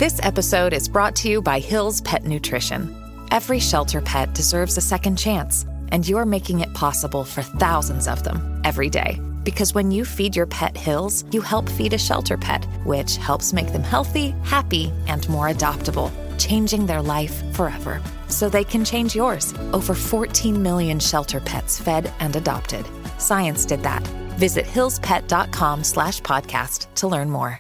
This episode is brought to you by Hill's Pet Nutrition. Every shelter pet deserves a second chance, and you're making it possible for thousands of them every day. Because when you feed your pet Hill's, you help feed a shelter pet, which helps make them healthy, happy, and more adoptable, changing their life forever. So they can change yours. Over 14 million shelter pets fed and adopted. Science did that. Visit hillspet.com/podcast to learn more.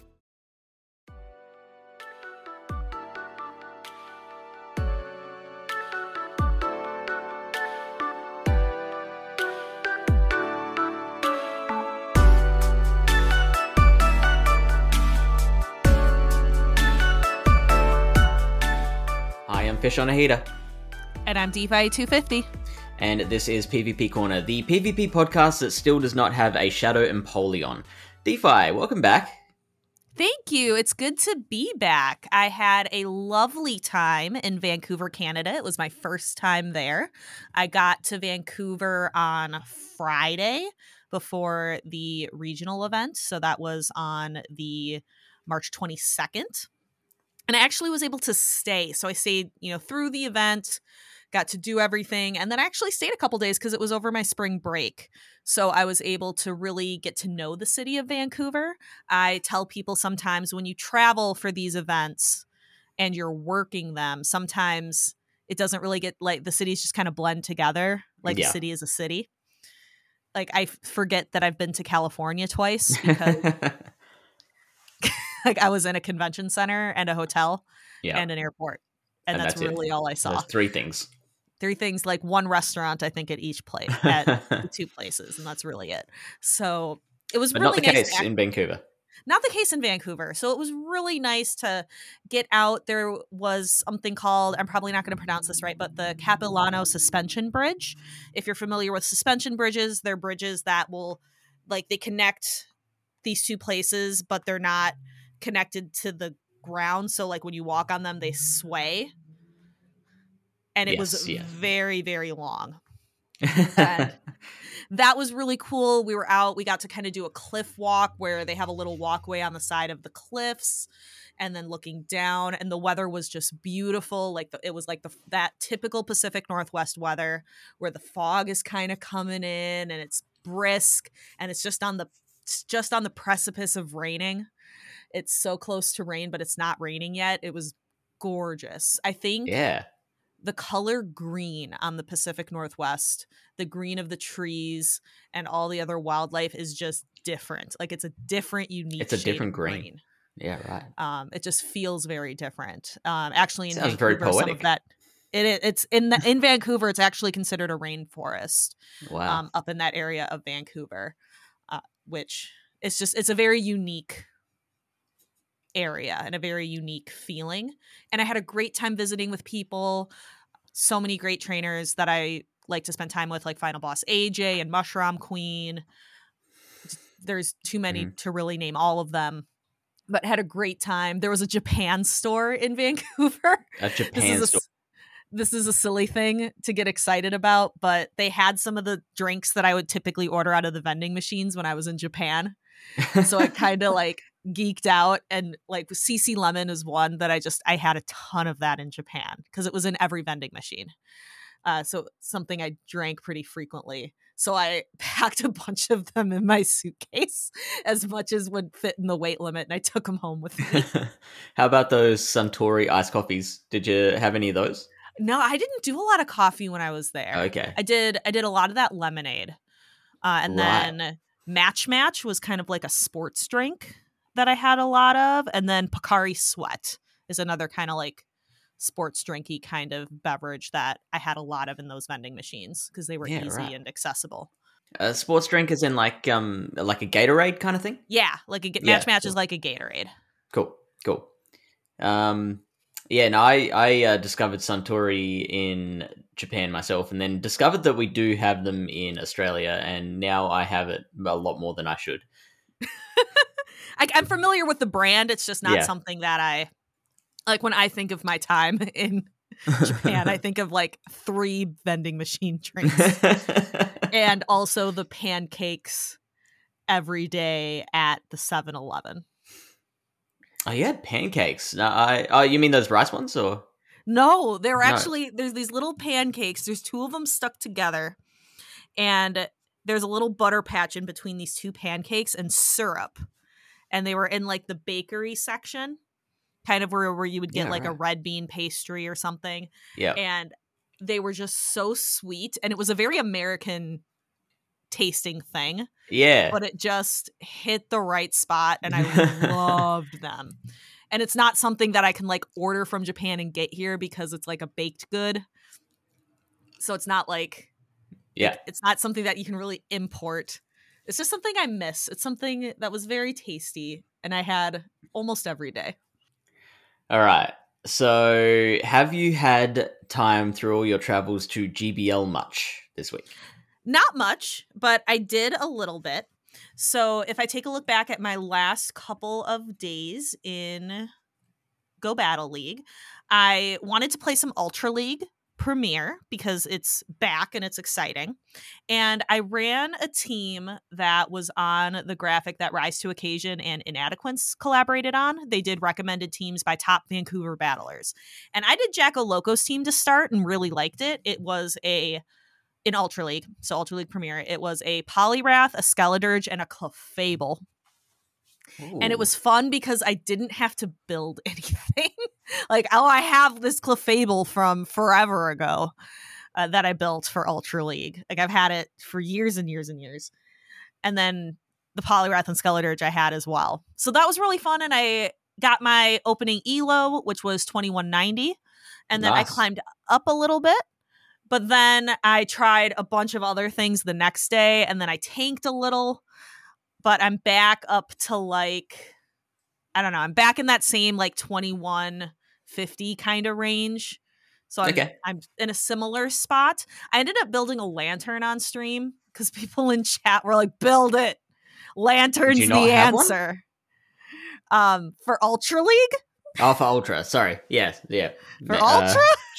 Fish on a Heater. And I'm DeFi 250. And this is PvP Corner, the PvP podcast that still does not have a Shadow Empoleon. DeFi, welcome back. Thank you. It's good to be back. I had a lovely time in Vancouver, Canada. It was my first time there. I got to Vancouver on Friday before the regional event. So that was on the March 22nd. And I actually was able to stay. So I stayed, through the event, got to do everything. And then I actually stayed a couple days because it was over my spring break. So I was able to really get to know the city of Vancouver. I tell people sometimes when you travel for these events and you're working them, sometimes it doesn't really get like the cities just kind of blend together. Like the city is a city. Like I forget that I've been to California twice because like I was in a convention center and a hotel and an airport. And that's really all I saw. There's three things. Three things, like one restaurant, I think, at each place, at the two places. And that's really it. So it was really nice. Not the case in Vancouver. Not the case in Vancouver. So it was really nice to get out. There was something called, I'm probably not going to pronounce this right, but the Capilano Suspension Bridge. If you're familiar with suspension bridges, they're bridges that will, like, they connect these two places, but they're not connected to the ground, so like when you walk on them they sway, and it was very, very long. And that was really cool. We were out, we got to kind of do a cliff walk where they have a little walkway on the side of the cliffs and then looking down, and the weather was just beautiful. Like it was like that typical Pacific Northwest weather where the fog is kind of coming in and it's brisk and it's just on the precipice of raining. It's so close to rain, but it's not raining yet. It was gorgeous. I think the color green on the Pacific Northwest, the green of the trees and all the other wildlife is just different. Like it's a different, unique It's a different green. Yeah, right. It just feels very different. Actually, in Sounds Vancouver, very poetic. some of that it's in Vancouver. It's actually considered a rainforest. Wow. Up in that area of Vancouver, which it's a very unique area and a very unique feeling. And I had a great time visiting with people, so many great trainers that I like to spend time with, like Final Boss AJ and Mushroom Queen. There's too many to really name all of them, but had a great time. There was a Japan store in Vancouver. A Japan store. This is a silly thing to get excited about, but they had some of the drinks that I would typically order out of the vending machines when I was in Japan. So I kind of like geeked out, and like CC Lemon is one that I had a ton of that in Japan because it was in every vending machine. So something I drank pretty frequently. So I packed a bunch of them in my suitcase, as much as would fit in the weight limit, and I took them home with me. How about those Suntory iced coffees? Did you have any of those? No, I didn't do a lot of coffee when I was there. Okay. I did a lot of that lemonade. And then Match was kind of like a sports drink that I had a lot of. And then Pocari Sweat is another kind of like sports drinky kind of beverage that I had a lot of in those vending machines because they were easy and accessible. Sports drink is in like a Gatorade kind of thing? Yeah, like Match is like a Gatorade. Cool. I discovered Suntory in Japan myself, and then discovered that we do have them in Australia, and now I have it a lot more than I should. I'm familiar with the brand. It's just not something that I like. When I think of my time in Japan, I think of like 3 vending machine drinks and also the pancakes every day at the 7-Eleven. Oh, you had pancakes. No, you mean those rice ones, or No, they're no? actually there's these little pancakes. There's two of them stuck together, and there's a little butter patch in between these two pancakes and syrup. And they were in like the bakery section, kind of where you would get Yeah, like a right. red bean pastry or something. Yeah, And they were just so sweet, and it was a very American tasting thing, yeah. but it just hit the right spot, and I loved them. And it's not something that I can like order from Japan and get here because it's like a baked good. So it's not like Yeah. it's not something that you can really import. It's just something I miss. It's something that was very tasty and I had almost every day. All right. So, have you had time through all your travels to GBL much this week? Not much, but I did a little bit. So if I take a look back at my last couple of days in Go Battle League, I wanted to play some Ultra League Premier because it's back and it's exciting. And I ran a team that was on the graphic that Rise to Occasion and Inadequates collaborated on. They did recommended teams by top Vancouver battlers. And I did Jacko Loco's team to start and really liked it. It was in Ultra League, so Ultra League Premier, it was a Poliwrath, a Skeledirge, and a Clefable. And it Ooh. was fun because I didn't have to build anything. Like, oh, I have this Clefable from forever ago that I built for Ultra League. Like, I've had it for years and years and years. And then the Poliwrath and Skeledirge I had as well. So that was really fun. And I got my opening ELO, which was 2190. And then I Nice. climbed up a little bit. But then I tried a bunch of other things the next day, and then I tanked a little. But I'm back up to like, I don't know, I'm back in that same like 2150 kind of range. So Okay. I'm in a similar spot. I ended up building a lantern on stream because people in chat were like, build it. Lantern's Do you not the have one? answer. For Ultra League? Oh, for Ultra. Sorry. Yes. Yeah. For Ultra?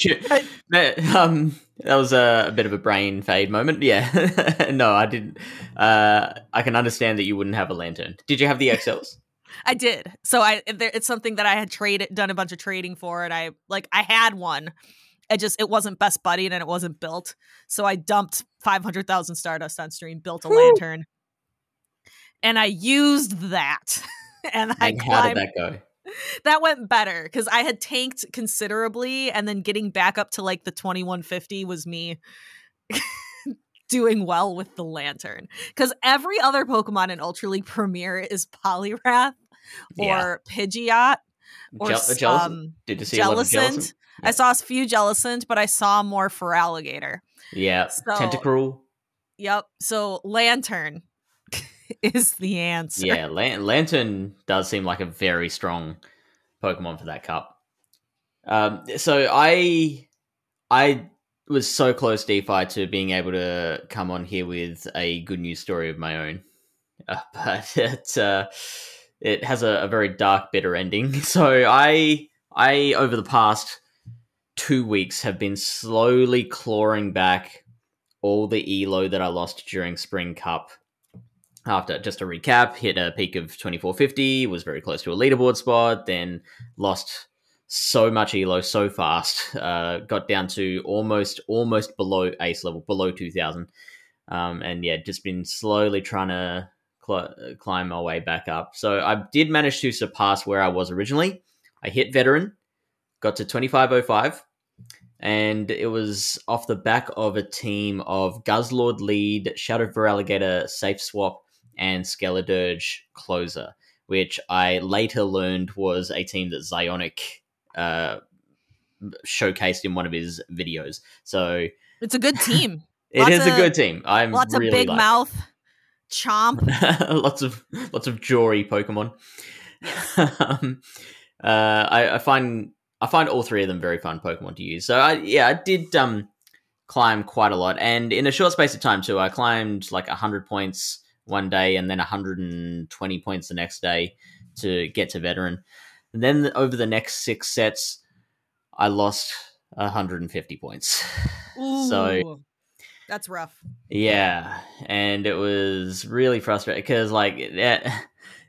That was a bit of a brain fade moment. Yeah. No, I didn't. I can understand that you wouldn't have a lantern. Did you have the XLs? I did. So it's something that I had done a bunch of trading for, and I had one. It wasn't best buddied and it wasn't built. So I dumped 500,000 Stardust on stream, built a lantern, and I used that. And I And how did that go? That went better because I had tanked considerably, and then getting back up to like the 2150 was me doing well with the lantern. Because every other Pokemon in Ultra League Premier is Poliwrath or Pidgeot or Jellicent? Did you see a lot of Jellicent? I saw a few Jellicent, but I saw more Feraligatr. Yeah. So, Tentacruel. Yep. So Lantern is the answer. Yeah, Lantern does seem like a very strong Pokemon for that cup. So I was so close, DeFi, to being able to come on here with a good news story of my own, but it has a very dark, bitter ending. So I over the past 2 weeks have been slowly clawing back all the elo that I lost during Spring Cup. After, just to recap, hit a peak of 2450, was very close to a leaderboard spot, then lost so much elo so fast, got down to almost below ace level, below 2000, and yeah, just been slowly trying to climb my way back up. So I did manage to surpass where I was originally. I hit veteran, got to 2505, and it was off the back of a team of Guzzlord lead, Shadow Feraligatr safe swap, and Skeledirge closer, which I later learned was a team that Zionic showcased in one of his videos. So it's a good team. It is a good team. I'm lots really of big mouth, chomp, lots of jawry Pokemon. I find all three of them very fun Pokemon to use. So I did climb quite a lot, and in a short space of time too. I climbed like 100 points one day, and then 120 points the next day to get to veteran. And then over the next 6 sets, I lost 150 points. Ooh, so that's rough. Yeah, and it was really frustrating because, like,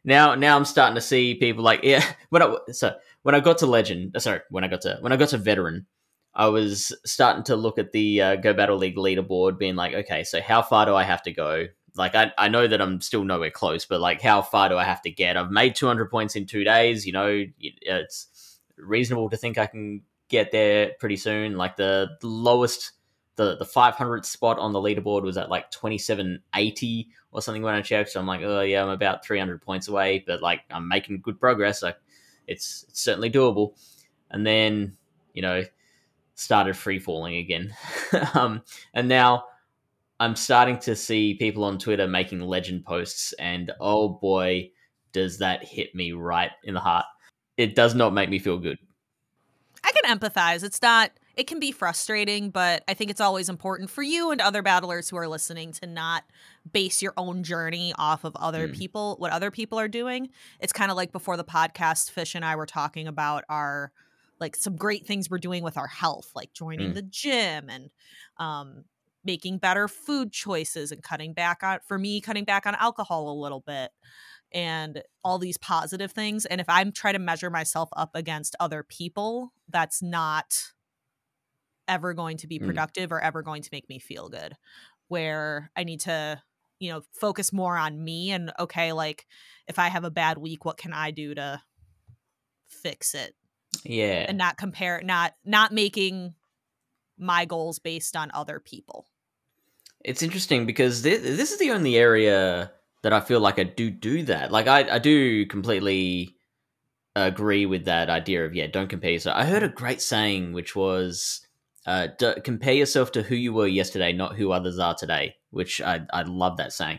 Now I'm starting to see people like when I got to legend, when I got to veteran, I was starting to look at the Go Battle League leaderboard, being like, okay, so how far do I have to go? Like, I know that I'm still nowhere close, but like, how far do I have to get? I've made 200 points in 2 days. You know, it's reasonable to think I can get there pretty soon. Like the lowest, the 500th spot on the leaderboard was at like 2780 or something when I checked. So I'm like, oh yeah, I'm about 300 points away, but like I'm making good progress. Like it's certainly doable. And then, you know, started free falling again. And now I'm starting to see people on Twitter making legend posts, and oh boy, does that hit me right in the heart. It does not make me feel good. I can empathize. It can be frustrating, but I think it's always important for you and other battlers who are listening to not base your own journey off of other people, what other people are doing. It's kind of like before the podcast, Fish and I were talking about our, like, some great things we're doing with our health, like joining the gym and making better food choices and cutting back on alcohol a little bit and all these positive things. And if I'm trying to measure myself up against other people, that's not ever going to be productive or ever going to make me feel good. Where I need to, you know, focus more on me and, okay, like if I have a bad week, what can I do to fix it? Yeah. And not compare, not making my goals based on other people. It's interesting because this is the only area that I feel like I do that. Like I do completely agree with that idea of, don't compare yourself. I heard a great saying, which was compare yourself to who you were yesterday, not who others are today, which I love that saying.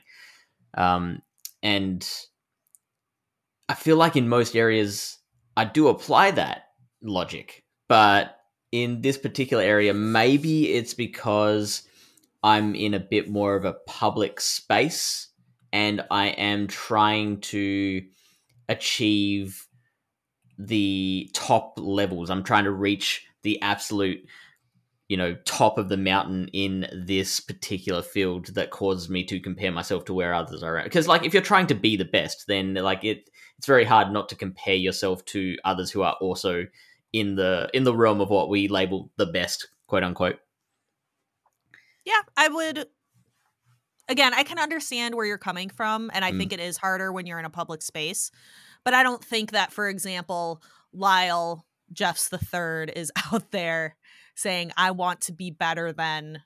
And I feel like in most areas I do apply that logic, but in this particular area, maybe it's because I'm in a bit more of a public space and I am trying to achieve the top levels. I'm trying to reach the absolute, you know, top of the mountain in this particular field that causes me to compare myself to where others are at. Because like if you're trying to be the best, then like it's very hard not to compare yourself to others who are also in the realm of what we label the best, quote unquote. Yeah, I would. Again, I can understand where you're coming from, and I think it is harder when you're in a public space. But I don't think that, for example, Lyle Jeffs the Third is out there saying, I want to be better than,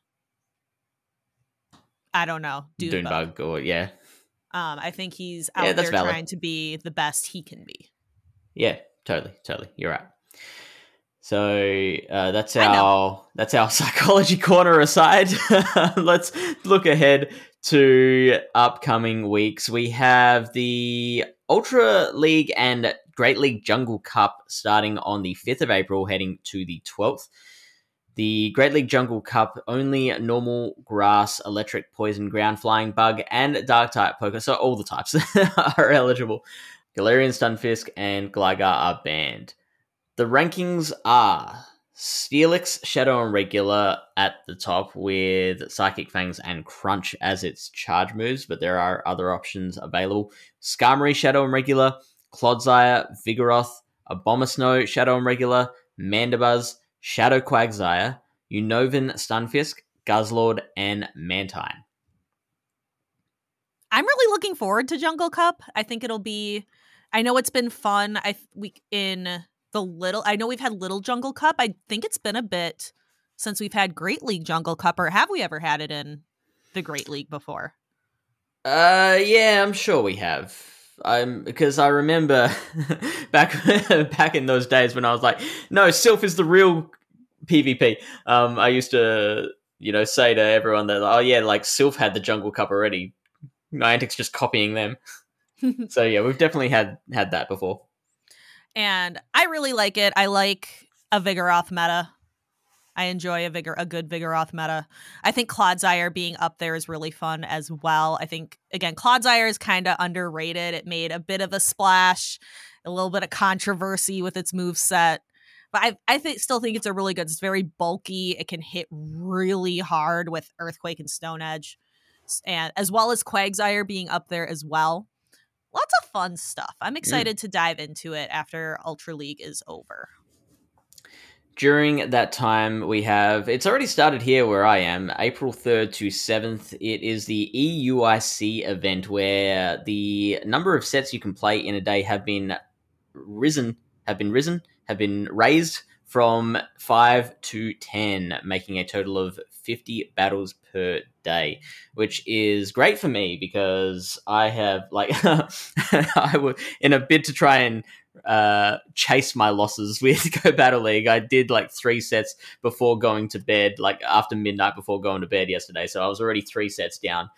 I don't know, Dunebug. Or, yeah. I think he's out there valid. trying to be the best he can be. Yeah, totally. You're right. So that's our psychology corner aside. Let's look ahead to upcoming weeks. We have the Ultra League and Great League Jungle Cup starting on the 5th of April, heading to the 12th. The Great League Jungle Cup, only normal, grass, electric, poison, ground, flying, bug, and dark type poker, so all the types are eligible. Galarian, Stunfisk, and Gligar are banned. The rankings are Steelix, Shadow, and Regular at the top with Psychic Fangs and Crunch as its charge moves, but there are other options available. Skarmory, Shadow, and Regular, Clodsire, Vigoroth, Abomasnow, Shadow, and Regular, Mandibuzz, Shadow Quagsire, Unnovan, Stunfisk, Guzzlord, and Mantine. I'm really looking forward to Jungle Cup. I think it'll be... I know it's been fun. I know we've had Little Jungle Cup. I think it's been a bit since we've had Great League Jungle Cup, or have we ever had it in the Great League before? Yeah, I'm sure we have. Because I remember back in those days when I was like, no, Sylph is the real PvP. I used to, say to everyone that, oh yeah, like Sylph had the Jungle Cup already. Niantic's just copying them. So yeah, we've definitely had that before. And I really like it. I like a Vigoroth meta. I enjoy a good Vigoroth meta. I think Clodsire being up there is really fun as well. I think, again, Clodsire is kind of underrated. It made a bit of a splash, a little bit of controversy with its moveset. But I still think it's a really good. It's very bulky. It can hit really hard with Earthquake and Stone Edge, and as well as Quagsire being up there as well. lots of fun stuff. I'm excited to dive into it after Ultra League is over. During that time, we have, it's already started here where I am, April 3rd to 7th. It is the EUIC event where the number of sets you can play in a day have been raised from 5 to 10, making a total of 50 battles per day, which is great for me because I have, like, I was in a bid to try and chase my losses with Go Battle League. I did like 3 sets before going to bed, like after midnight before going to bed yesterday. So I was already 3 sets down.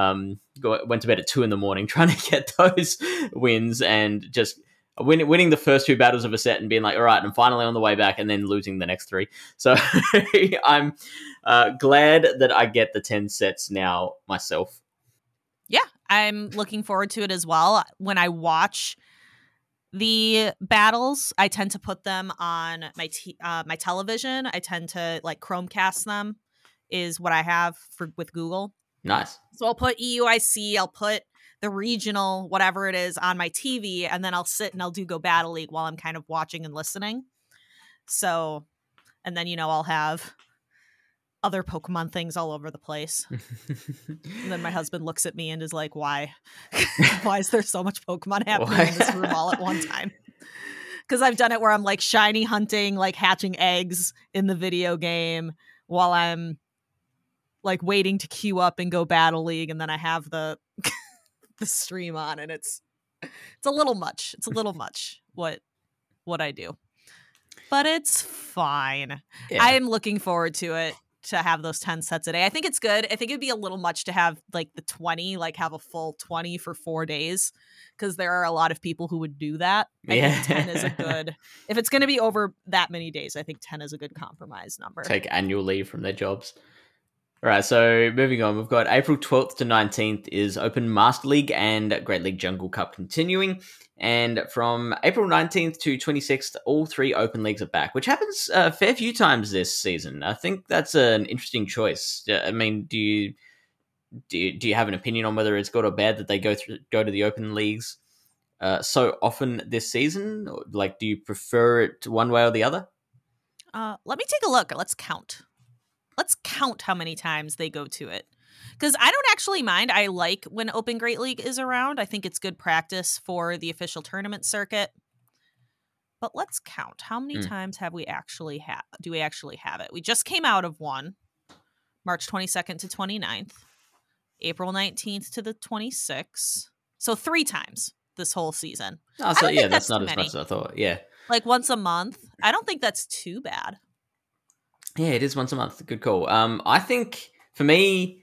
Went to bed at 2 a.m. trying to get those wins and just winning the first 2 battles of a set and being like, all right, I'm finally on the way back, and then losing the next 3. So I'm glad that I get the 10 sets now myself. Yeah, I'm looking forward to it as well. When I watch the battles, I tend to put them on my television. I tend to like Chromecast them, is what I have with Google. Nice. So I'll put EUIC, I'll put the regional, whatever it is, on my TV, and then I'll sit and I'll do Go Battle League while I'm kind of watching and listening. So, and then, I'll have other Pokemon things all over the place. And then my husband looks at me and is like, why? Why is there so much Pokemon happening in this room all at one time? Because I've done it where I'm like shiny hunting, like hatching eggs in the video game while I'm like waiting to queue up and Go Battle League, and then I have the stream on, and it's a little much. It's a little much what I do. But it's fine. Yeah. I am looking forward to it, to have those 10 sets a day. I think it's good. I think it'd be a little much to have like the 20, like have a full 20 for 4 days, because there are a lot of people who would do that. I think 10 is a good, if it's going to be over that many days, I think 10 is a good compromise number. Take annual leave from their jobs. All right, so moving on, we've got April 12th to 19th is Open Master League and Great League Jungle Cup continuing. And from April 19th to 26th, all 3 Open Leagues are back, which happens a fair few times this season. I think that's an interesting choice. I mean, do you have an opinion on whether it's good or bad that they go to the Open Leagues so often this season? Like, do you prefer it one way or the other? Let me take a look. Let's count how many times they go to it. Because I don't actually mind. I like when Open Great League is around. I think it's good practice for the official tournament circuit. But let's count. How many times do we actually have it? We just came out of one. March 22nd to 29th. April 19th to the 26th. So 3 times this whole season. Oh, so yeah, that's not as much as I thought. Yeah. Like once a month. I don't think that's too bad. Yeah, it is once a month. Good call. I think for me,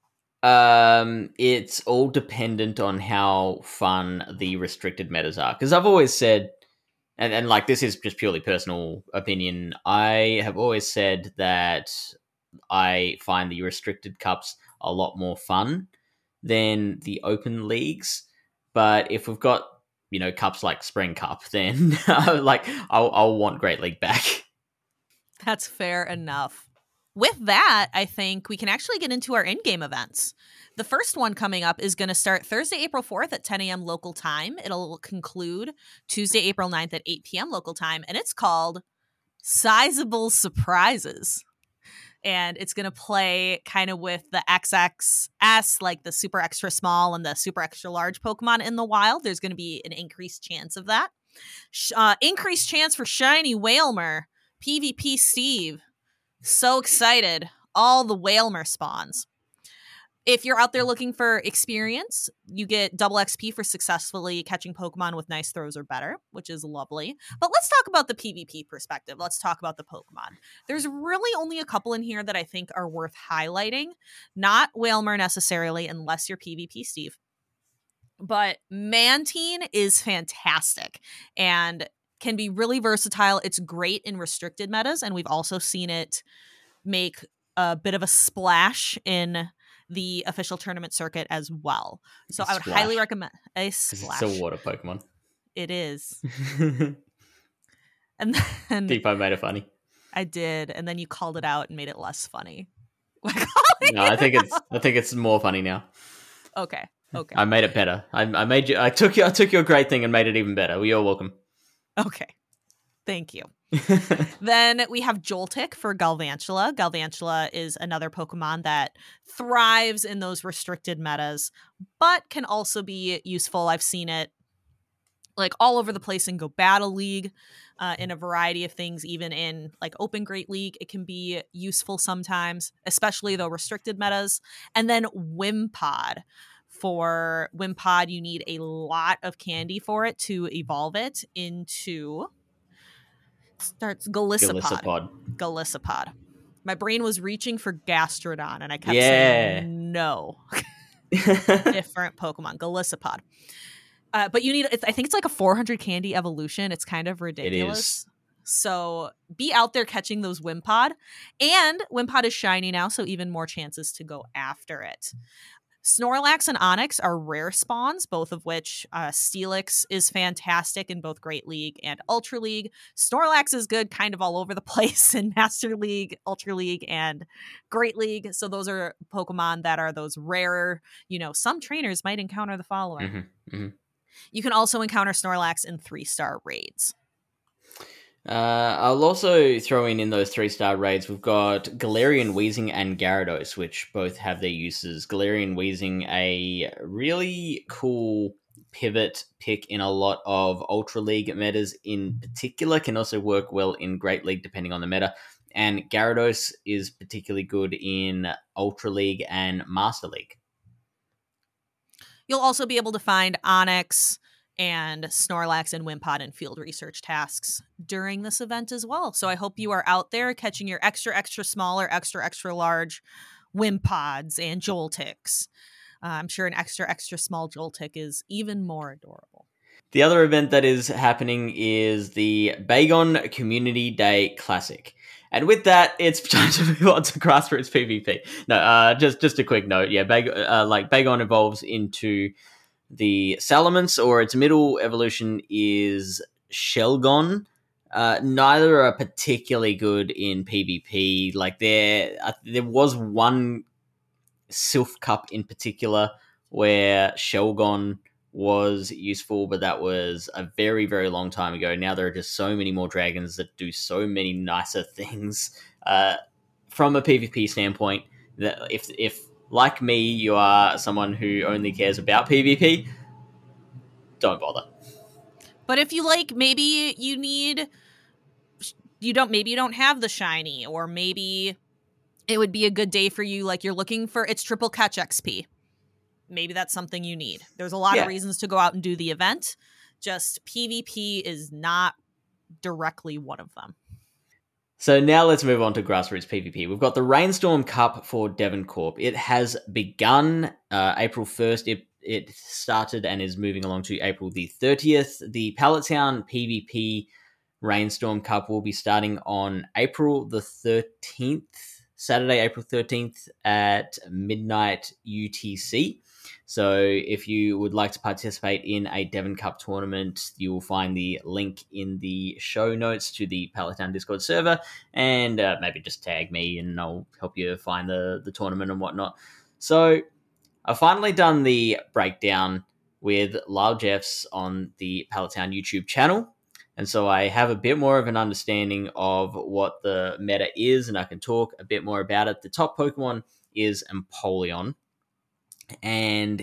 it's all dependent on how fun the restricted metas are. Because I've always said, and like this is just purely personal opinion, I have always said that I find the restricted cups a lot more fun than the open leagues. But if we've got, cups like Spring Cup, then like I'll want Great League back. That's fair enough. With that, I think we can actually get into our in-game events. The first one coming up is going to start Thursday, April 4th at 10 a.m. local time. It'll conclude Tuesday, April 9th at 8 p.m. local time, and it's called Sizable Surprises. And it's going to play kind of with the XXS, like the super extra small and the super extra large Pokemon in the wild. There's going to be an increased chance of that. Increased chance for Shiny Wailmer. PvP Steve. So excited. All the Wailmer spawns. If you're out there looking for experience, you get double XP for successfully catching Pokemon with nice throws or better, which is lovely. But let's talk about the PvP perspective. Let's talk about the Pokemon. There's really only a couple in here that I think are worth highlighting. Not Wailmer necessarily, unless you're PvP Steve. But Mantine is fantastic and can be really versatile. It's great in restricted metas, and we've also seen it make a bit of a splash in the official tournament circuit as well. So I would highly recommend a splash. It's a water Pokemon. It is. And then Depot made it funny. I did, and then you called it out and made it less funny. No, I think it's more funny now. Okay. Okay. I made it better. I made you. I took your great thing and made it even better. Well, you're welcome. Okay. Thank you. Then we have Joltik for Galvantula. Galvantula is another Pokemon that thrives in those restricted metas, but can also be useful. I've seen it like all over the place in Go Battle League, in a variety of things, even in like Open Great League. It can be useful sometimes, especially though restricted metas. And then Wimpod. For Wimpod, you need a lot of candy for it to evolve it into starts Golisopod. My brain was reaching for Gastrodon, and I kept saying no. Different Pokemon, Golisopod. But you need, I think it's like a 400 candy evolution. It's kind of ridiculous. It is. So be out there catching those Wimpod. And Wimpod is shiny now, so even more chances to go after it. Snorlax and Onix are rare spawns, both of which Steelix is fantastic in both Great League and Ultra League. Snorlax is good kind of all over the place in Master League, Ultra League, and Great League. So those are Pokemon that are those rarer, some trainers might encounter the following. Mm-hmm. Mm-hmm. You can also encounter Snorlax in 3-star raids. I'll also throw in those 3-star raids, we've got Galarian Weezing and Gyarados, which both have their uses. Galarian Weezing, a really cool pivot pick in a lot of Ultra League metas in particular, can also work well in Great League depending on the meta. And Gyarados is particularly good in Ultra League and Master League. You'll also be able to find Onix and Snorlax and Wimpod in field research tasks during this event as well. So I hope you are out there catching your extra, extra small or extra, extra large Wimpods and Joltiks. I'm sure an extra, extra small Joltik is even more adorable. The other event that is happening is the Bagon Community Day Classic. And with that, it's time to move on to Grassroots PvP. No, just a quick note. Yeah, Bagon evolves into the Salamence, or its middle evolution is Shelgon. Neither are particularly good in PvP. Like there was one Silph Cup in particular where Shelgon was useful, but that was a very, very long time ago. Now there are just so many more dragons that do so many nicer things. From a PvP standpoint, that if like me, you are someone who only cares about PvP, don't bother. But if you maybe you don't have the shiny, or maybe it would be a good day for you, like you're looking for its triple catch XP. Maybe that's something you need. There's a lot of reasons to go out and do the event. Just PvP is not directly one of them. So now let's move on to Grassroots PvP. We've got the Rainstorm Cup for Devon Corp. It has begun April 1st. It started and is moving along to April the 30th. The Pallet Town PvP Rainstorm Cup will be starting on April the 13th, Saturday, April 13th at midnight UTC. So if you would like to participate in a Devon Cup tournament, you will find the link in the show notes to the Pallet Town Discord server, and maybe just tag me and I'll help you find the tournament and whatnot. So I've finally done the breakdown with Lyle Jeffs on the Pallet Town YouTube channel, and so I have a bit more of an understanding of what the meta is, and I can talk a bit more about it. The top Pokemon is Empoleon, and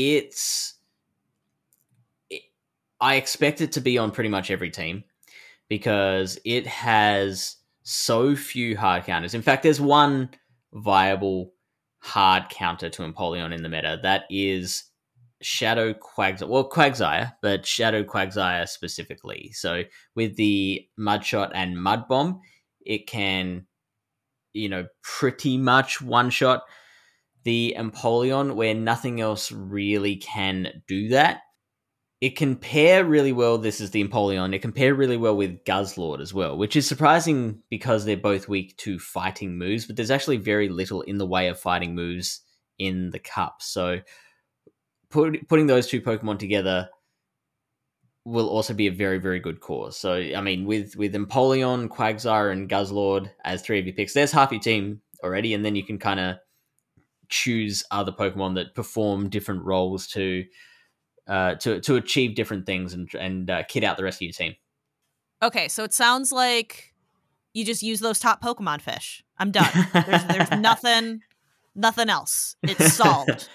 I expect it to be on pretty much every team because it has so few hard counters. In fact, there's one viable hard counter to Empoleon in the meta. That is Shadow Quagsire. Well, Quagsire, but Shadow Quagsire specifically. So with the Mudshot and Mud Bomb, it can, pretty much one-shot the Empoleon where nothing else really can do that. It can pair really well, this is the Empoleon, it can pair really well with Guzzlord as well, which is surprising because they're both weak to fighting moves, but there's actually very little in the way of fighting moves in the cup. So putting those two Pokemon together will also be a very, very good cause. So, I mean, with Empoleon, Quagsire, and Guzzlord as three of your picks, there's half your team already, and then you can kind of choose other Pokemon that perform different roles to achieve different things and kit out the rest of your team. Okay, so it sounds like you just use those top Pokemon fish. I'm done. There's nothing else. It's solved.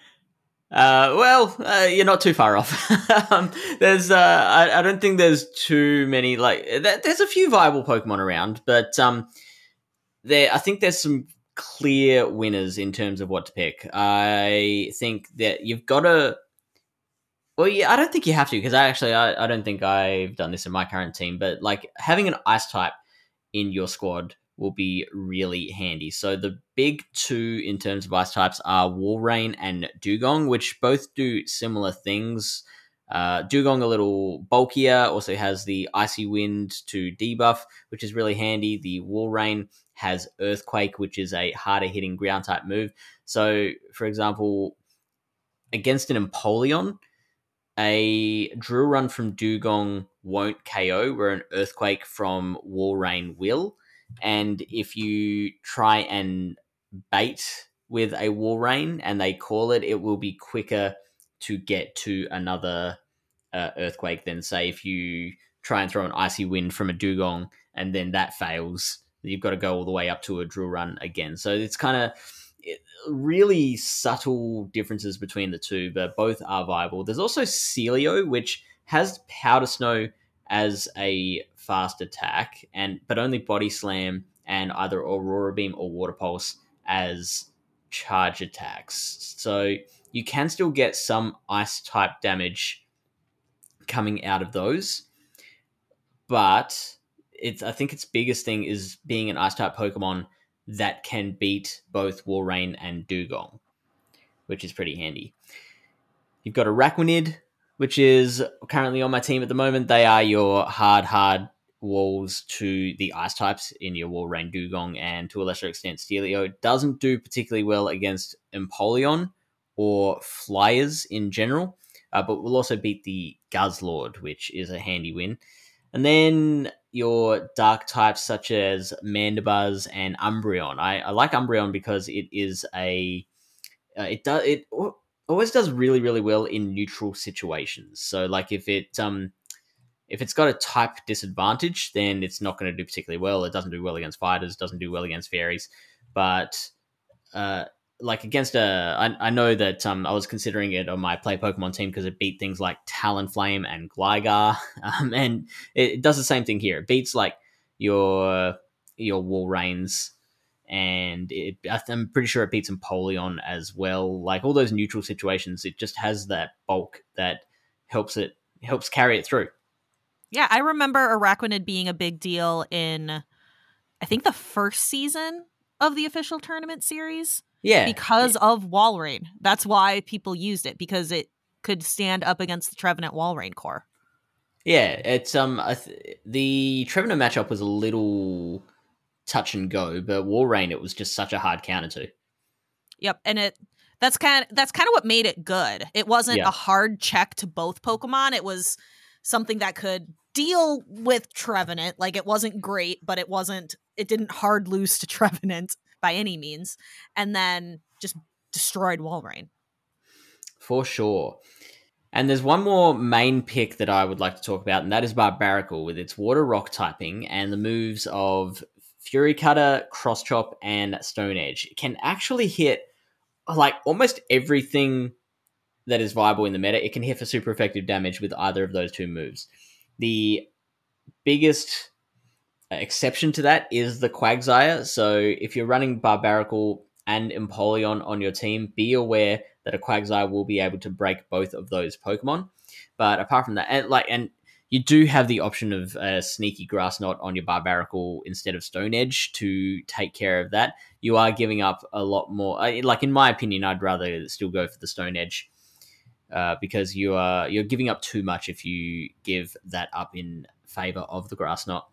You're not too far off. There's, I don't think there's too many. Like, there's a few viable Pokemon around, but I think there's some clear winners in terms of what to pick. I think that you've got to. Well, yeah, I don't think you have to because I don't think I've done this in my current team, but like having an Ice type in your squad will be really handy. So the big two in terms of Ice types are Walrein and Dugong, which both do similar things. Dugong a little bulkier, also has the Icy Wind to debuff, which is really handy. The Walrein has Earthquake, which is a harder hitting ground type move. So, for example, against an Empoleon, a Drill Run from Dugong won't KO, where an Earthquake from Walrein will. And if you try and bait with a Walrein and they call it, it will be quicker to get to another Earthquake than, say, if you try and throw an Icy Wind from a Dugong and then that fails. You've got to go all the way up to a Drill Run again. So it's kind of really subtle differences between the two, but both are viable. There's also Celio, which has Powder Snow as a fast attack, but only Body Slam and either Aurora Beam or Water Pulse as charge attacks. So you can still get some ice type damage coming out of those, but I think its biggest thing is being an ice type Pokemon that can beat both Walrein and Dugong, which is pretty handy. You've got Araquanid, which is currently on my team at the moment. They are your hard walls to the ice types in your Walrein, Dugong, and to a lesser extent Steelio. It doesn't do particularly well against Empoleon or Flyers in general, but will also beat the Guzzlord, which is a handy win. And then your dark types such as Mandibuzz and Umbreon. I like Umbreon because it is it always does really, really well in neutral situations. So like if it's got a type disadvantage, then it's not going to do particularly well. It doesn't do well against fighters, doesn't do well against fairies. But like against I know that I was considering it on my play Pokemon team because it beat things like Talonflame and Gligar, and it does the same thing here. It beats like your Walreins, and I'm pretty sure it beats Empoleon as well. Like all those neutral situations, it just has that bulk that helps carry it through. Yeah, I remember Araquanid being a big deal in, I think, the first season of the official tournament series. Yeah. Because of Walrein. That's why people used it, because it could stand up against the Trevenant Walrein core. Yeah, it's the Trevenant matchup was a little touch and go, but Walrein it was just such a hard counter to. Yep, and that's kind of what made it good. It wasn't a hard check to both Pokemon. It was something that could deal with Trevenant. Like it wasn't great, but it didn't hard lose to Trevenant by any means, and then just destroyed Walrein. For sure. And there's one more main pick that I would like to talk about, and that is Barbaracle with its water rock typing and the moves of Fury Cutter, Cross Chop, and Stone Edge. It can actually hit like almost everything that is viable in the meta. It can hit for super effective damage with either of those two moves. The biggest exception to that is the Quagsire. So if you're running Barbaracle and Empoleon on your team, be aware that a Quagsire will be able to break both of those Pokemon. But apart from that, and you do have the option of a sneaky Grass Knot on your Barbaracle instead of Stone Edge to take care of that. You are giving up a lot more. Like in my opinion, I'd rather still go for the Stone Edge because you're giving up too much if you give that up in favor of the Grass Knot.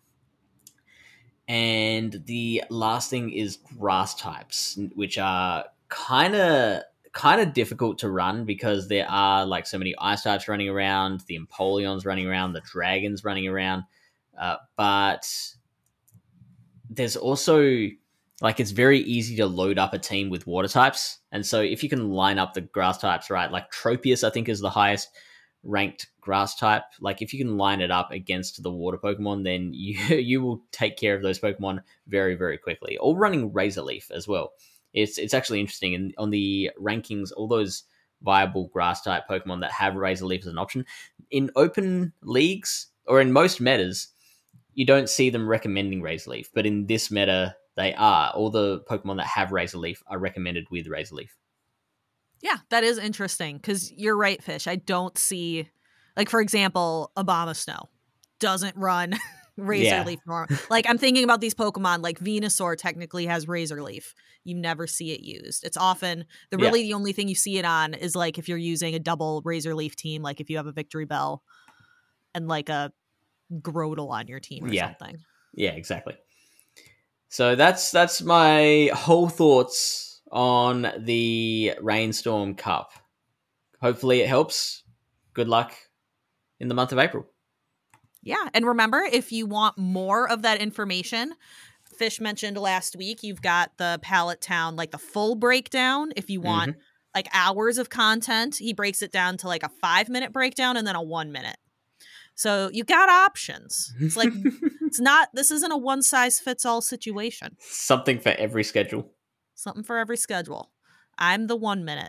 And the last thing is grass types, which are kind of difficult to run because there are like so many ice types running around, the Empoleons running around, the dragons running around. But there's also like it's very easy to load up a team with water types. And so if you can line up the grass types right, like Tropius, I think, is the highest ranked grass type. Like if you can line it up against the water Pokemon, then you will take care of those Pokemon very, very quickly. All running Razor Leaf as well. It's actually interesting. And on the rankings, all those viable grass type Pokemon that have Razor Leaf as an option in open leagues or in most metas, you don't see them recommending Razor Leaf, but in this meta, they are. All the Pokemon that have Razor Leaf are recommended with Razor Leaf. Yeah, that is interesting because you're right, Fish. I don't see, like, for example, Abomasnow doesn't run Razor Leaf normal. Like, I'm thinking about these Pokemon, like Venusaur technically has Razor Leaf. You never see it used. It's often, the only thing you see it on is, like, if you're using a double Razor Leaf team, like if you have a Victory Bell and, like, a Grotle on your team or something. Yeah, exactly. So that's my whole thoughts on the Rainstorm Cup. Hopefully it helps. Good luck in the month of April. Yeah, and remember, if you want more of that information, Fish mentioned last week, you've got the Pallet Town, like the full breakdown. If you want like hours of content, he breaks it down to like a 5-minute breakdown and then a 1 minute. So you got options. It's like, this isn't a one size fits all situation. Something for every schedule. Something for every schedule. I'm the 1 minute.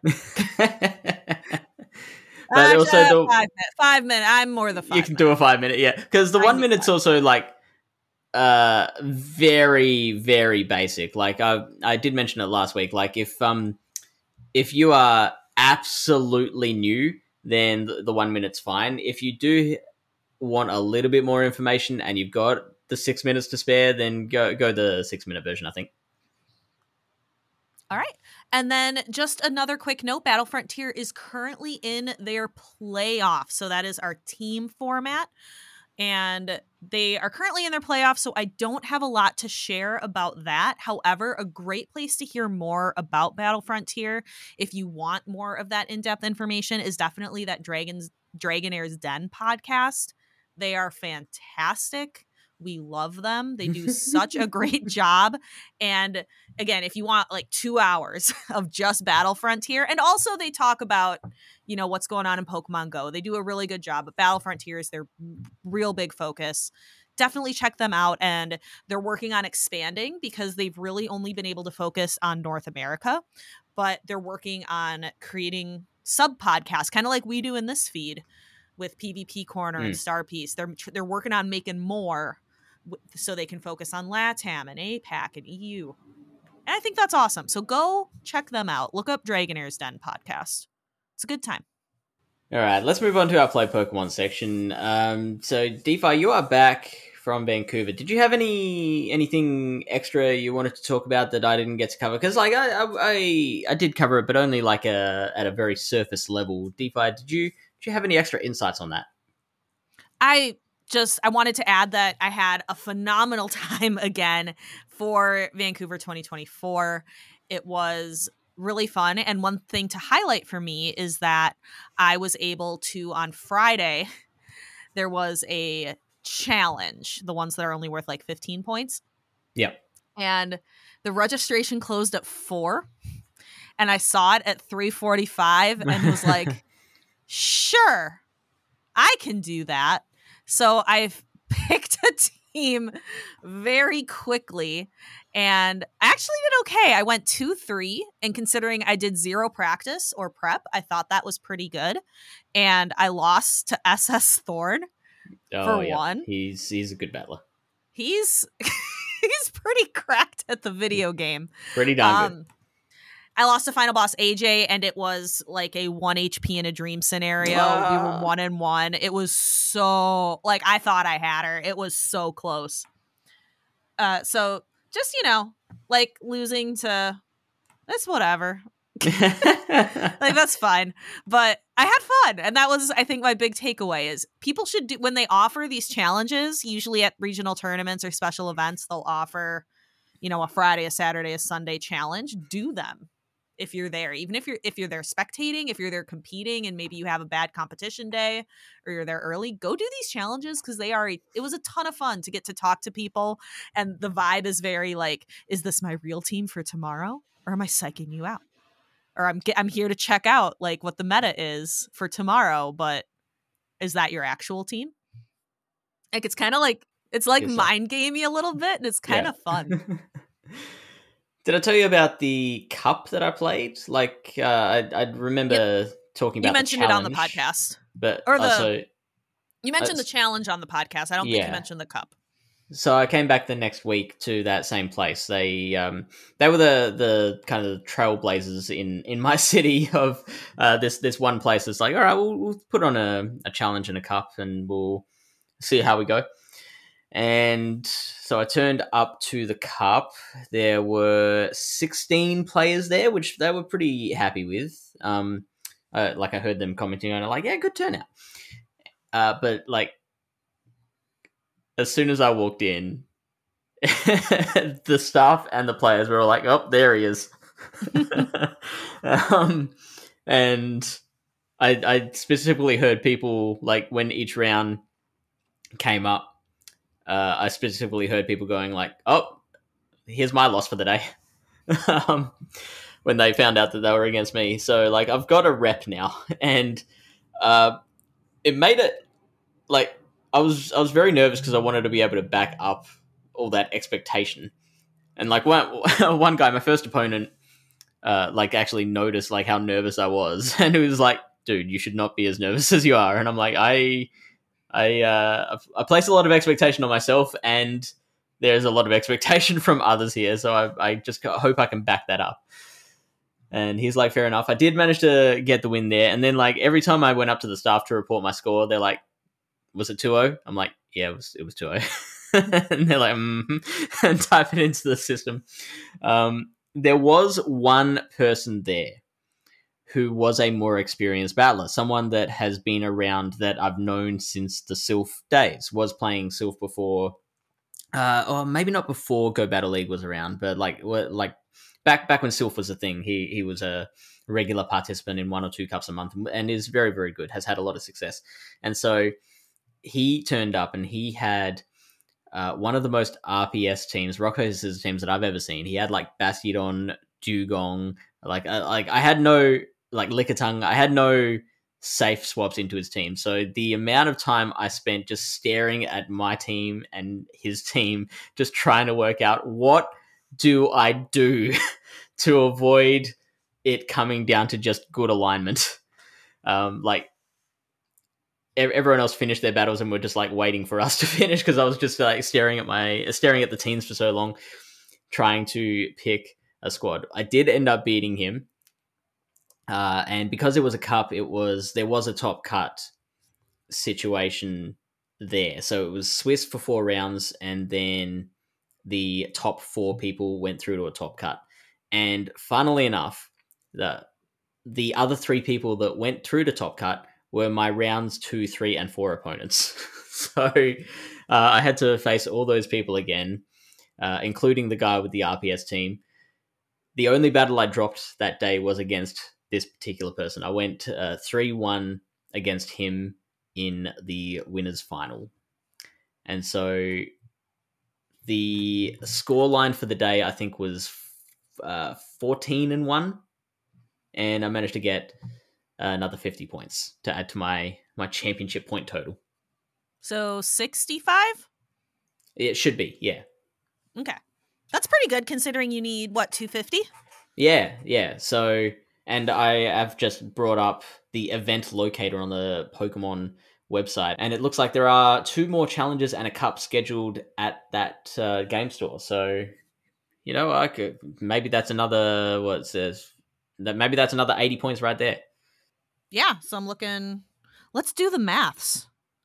But also 5 minute. I'm more the 5 You can do a 5 minute, yeah. Because the 1 minute's also like very, very basic. Like I did mention it last week. Like if you are absolutely new, then the 1 minute's fine. If you do want a little bit more information and you've got the 6 minutes to spare, then go the 6 minute version, I think. All right. And then just another quick note, Battle Frontier is currently in their playoffs. So that is our team format. And they are currently in their playoffs, so I don't have a lot to share about that. However, a great place to hear more about Battle Frontier, if you want more of that in-depth information, is definitely that Dragonair's Den podcast. They are fantastic. We love them. They do such a great job. And again, if you want like 2 hours of just Battle Frontier, and also they talk about, you know, what's going on in Pokemon Go. They do a really good job, but Battle Frontier is their real big focus. Definitely check them out. And they're working on expanding because they've really only been able to focus on North America, but they're working on creating sub podcasts, kind of like we do in this feed with PvP Corner and Star Piece. They're working on making more so they can focus on LATAM and APAC and EU. And I think that's awesome. So go check them out. Look up Dragonair's Den podcast. It's a good time. All right, let's move on to our Play Pokemon section. So, DeFi, you are back from Vancouver. Did you have anything extra you wanted to talk about that I didn't get to cover? Because like I did cover it, but only like at a very surface level. DeFi, did you have any extra insights on that? I wanted to add that I had a phenomenal time again for Vancouver 2024. It was really fun. And one thing to highlight for me is that I was able to, on Friday, there was a challenge, the ones that are only worth like 15 points. Yep. And the registration closed at 4. And I saw it at 3:45 and was like, sure, I can do that. So I've picked a team very quickly, and I actually did okay. I went 2-3, and considering I did 0 practice or prep, I thought that was pretty good. And I lost to SS Thorn for 1. He's a good battler. He's pretty cracked at the video game. Pretty darn good. I lost to Final Boss AJ, and it was like a 1 HP in a dream scenario. We were 1-1. It was so, like, I thought I had her. It was so close. So just, you know, like losing to, it's whatever. Like, that's fine. But I had fun. And that was, I think, my big takeaway is people should do, when they offer these challenges, usually at regional tournaments or special events, they'll offer, you know, a Friday, a Saturday, a Sunday challenge. Do them. if you're there, even if you're there spectating, if you're there competing, and maybe you have a bad competition day or you're there early, go do these challenges, because it was a ton of fun to get to talk to people, and the vibe is very like, is this my real team for tomorrow, or am I psyching you out, or I'm here to check out like what the meta is for tomorrow, but is that your actual team? Like, it's kind of like, it's like mind gamey a little bit, and it's kind of fun. Did I tell you about the cup that I played? Like, I remember talking about. You mentioned it on the podcast, but you mentioned the challenge on the podcast. I don't think you mentioned the cup. So I came back the next week to that same place. They were the kind of trailblazers in my city of this one place. It's like, all right, we'll put on a challenge and a cup, and we'll see how we go. And so I turned up to the cup. There were 16 players there, which they were pretty happy with. Like I heard them commenting on it, like, yeah, good turnout. But like, as soon as I walked in, the staff and the players were all like, oh, there he is. And I specifically heard people, like, when each round came up, I specifically heard people going like, oh, here's my loss for the day. When they found out that they were against me. So like, I've got a rep now, and it made it like, I was very nervous because I wanted to be able to back up all that expectation. And like one guy, my first opponent, like actually noticed like how nervous I was, and he was like, dude, you should not be as nervous as you are. And I'm like, I place a lot of expectation on myself, and there's a lot of expectation from others here. So I just hope I can back that up. And he's like, fair enough. I did manage to get the win there. And then like every time I went up to the staff to report my score, they're like, was it 2-0? I'm like, yeah, it was 2-0. And they're like, and type it into the system. There was one person there who was a more experienced battler, someone that has been around, that I've known since the Sylph days, was playing Sylph before, or maybe not before Go Battle League was around, but like back when Sylph was a thing. He was a regular participant in 1 or 2 cups a month, and is very, very good, has had a lot of success. And so he turned up, and he had one of the most RPS teams, rock paper scissors teams that I've ever seen. He had like Bastiodon, Dugong, like I had no like Lickitung. I had no safe swaps into his team. So the amount of time I spent just staring at my team and his team, just trying to work out, what do I do to avoid it coming down to just good alignment? Like, everyone else finished their battles and were just like waiting for us to finish, because I was just like staring at the teams for so long, trying to pick a squad. I did end up beating him, and because it was a cup, there was a top cut situation there. So it was Swiss for 4 rounds, and then the top 4 people went through to a top cut. And funnily enough, the other 3 people that went through to top cut were my rounds 2, 3, and 4 opponents. So I had to face all those people again, including the guy with the RPS team. The only battle I dropped that day was against this particular person. I went 3-1 against him in the winners final. And so the score line for the day, I think, was 14-1. And I managed to get another 50 points to add to my championship point total. So 65? It should be, yeah. Okay. That's pretty good considering you need, what, 250? Yeah. So, and I have just brought up the event locator on the Pokemon website, and it looks like there are 2 more challenges and a cup scheduled at that game store. So, you know, maybe that's another, maybe that's another 80 points right there. Yeah, so I'm looking, let's do the maths.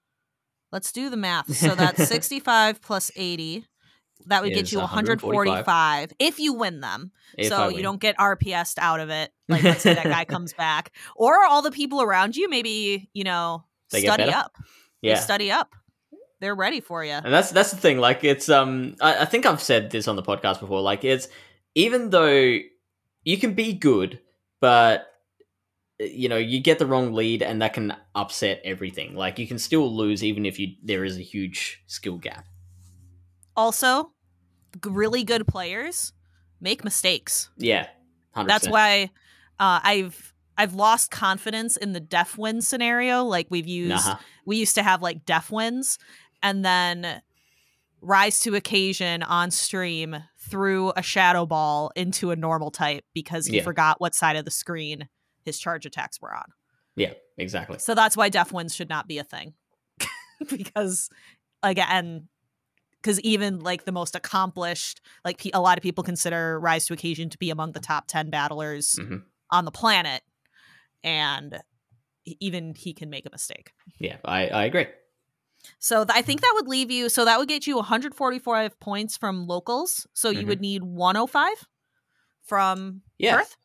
So that's 65 plus 80. That would get you 145 if you win them. So you don't get RPS'd out of it. Like, let's say that guy comes back. Or all the people around you, maybe, you know, study up. Yeah. They study up. They're ready for you. And that's the thing. Like, it's, I think I've said this on the podcast before. Like, it's, even though you can be good, but you get the wrong lead and that can upset everything. Like, you can still lose even if there is a huge skill gap. Also, really good players make mistakes. Yeah, 100%. That's why I've lost confidence in the def win scenario. Like, we used to have like def wins, and then Rise to Occasion on stream threw a shadow ball into a normal type because he forgot what side of the screen his charge attacks were on. Yeah, exactly. So that's why def wins should not be a thing. Because, again, even like the most accomplished, like a lot of people consider Rise to Occasion to be among the top 10 battlers on the planet. And even he can make a mistake. Yeah, I agree. So I think that would leave you, so that would get you 145 points from locals. So you would need 105 from Perth.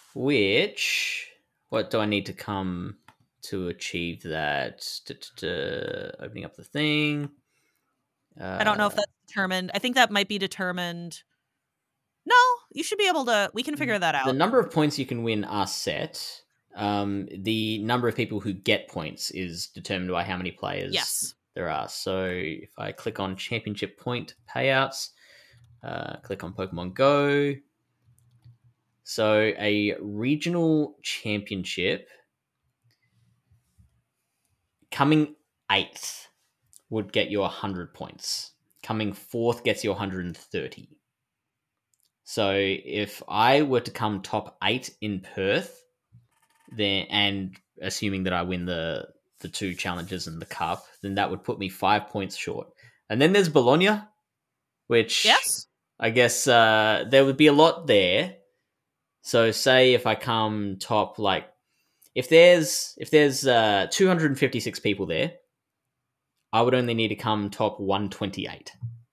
What do I need to come to achieve that? Opening up the thing. I don't know if that's determined. I think that might be determined. No, you should be able to, we can figure that out. The number of points you can win are set. The number of people who get points is determined by how many players there are. So if I click on championship point payouts, click on Pokemon Go. So a regional championship coming 8th would get you 100 points. Coming 4th gets you 130. So if I were to come top 8 in Perth, then, and assuming that I win the 2 challenges and the cup, then that would put me 5 points short. And then there's Bologna, which I guess there would be a lot there. So say if I come top, like, if there's 256 people there, I would only need to come top 128.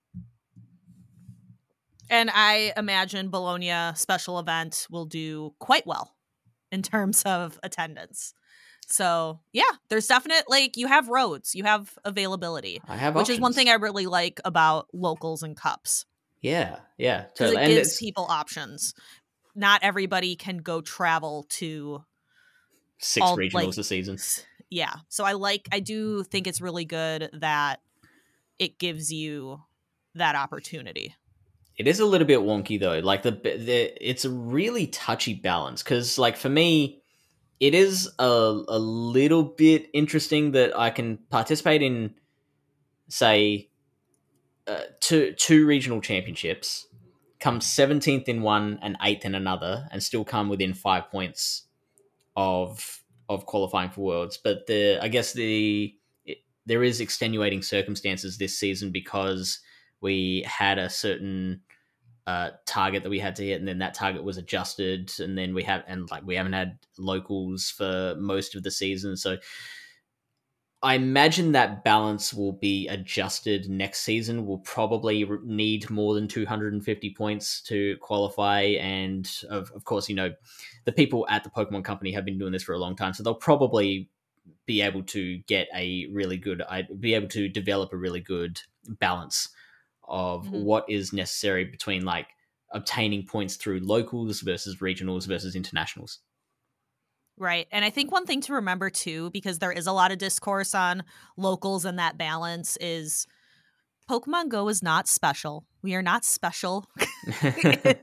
And I imagine Bologna special event will do quite well in terms of attendance. So yeah, there's definite, like, you have roads, you have availability. I have which options. Is one thing I really like about locals and cups. Yeah, totally. Because it gives people options. Not everybody can go travel to 6 regionals a season. Yeah. So I do think it's really good that it gives you that opportunity. It is a little bit wonky though. Like it's a really touchy balance because, like, for me, it is a little bit interesting that I can participate in, say, two regional championships, come 17th in one and 8th in another, and still come within 5 points of qualifying for Worlds. But I guess there is extenuating circumstances this season because we had a certain target that we had to hit, and then that target was adjusted, and then we haven't had locals for most of the season. So I imagine that balance will be adjusted next season. We'll probably need more than 250 points to qualify. And of course, the people at the Pokemon Company have been doing this for a long time. So they'll probably be able to be able to develop a really good balance of what is necessary between, like, obtaining points through locals versus regionals versus internationals. Right. And I think one thing to remember, too, because there is a lot of discourse on locals and that balance, is Pokemon Go is not special. We are not special. The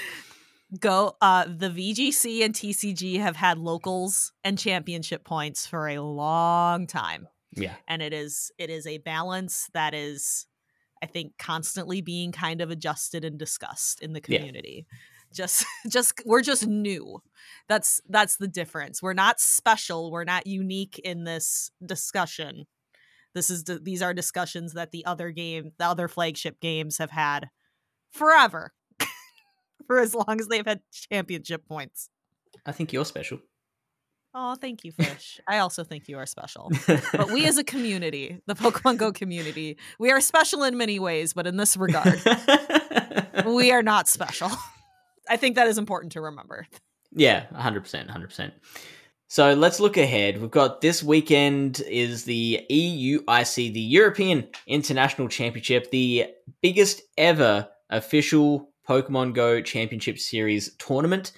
VGC and TCG have had locals and championship points for a long time. Yeah. And it is a balance that is, I think, constantly being kind of adjusted and discussed in the community. Yeah. We're just new. That's the difference. We're not special. We're not unique in this discussion. These are discussions that the other flagship games have had forever, for as long as they've had championship points. I think you're special. Oh, thank you, Fish. I also think you are special. But we as a community, the Pokemon Go community, we are special in many ways, but in this regard, we are not special. I think that is important to remember. Yeah, 100%. So let's look ahead. We've got this weekend is the EUIC, the European International Championship, the biggest ever official Pokemon Go Championship Series tournament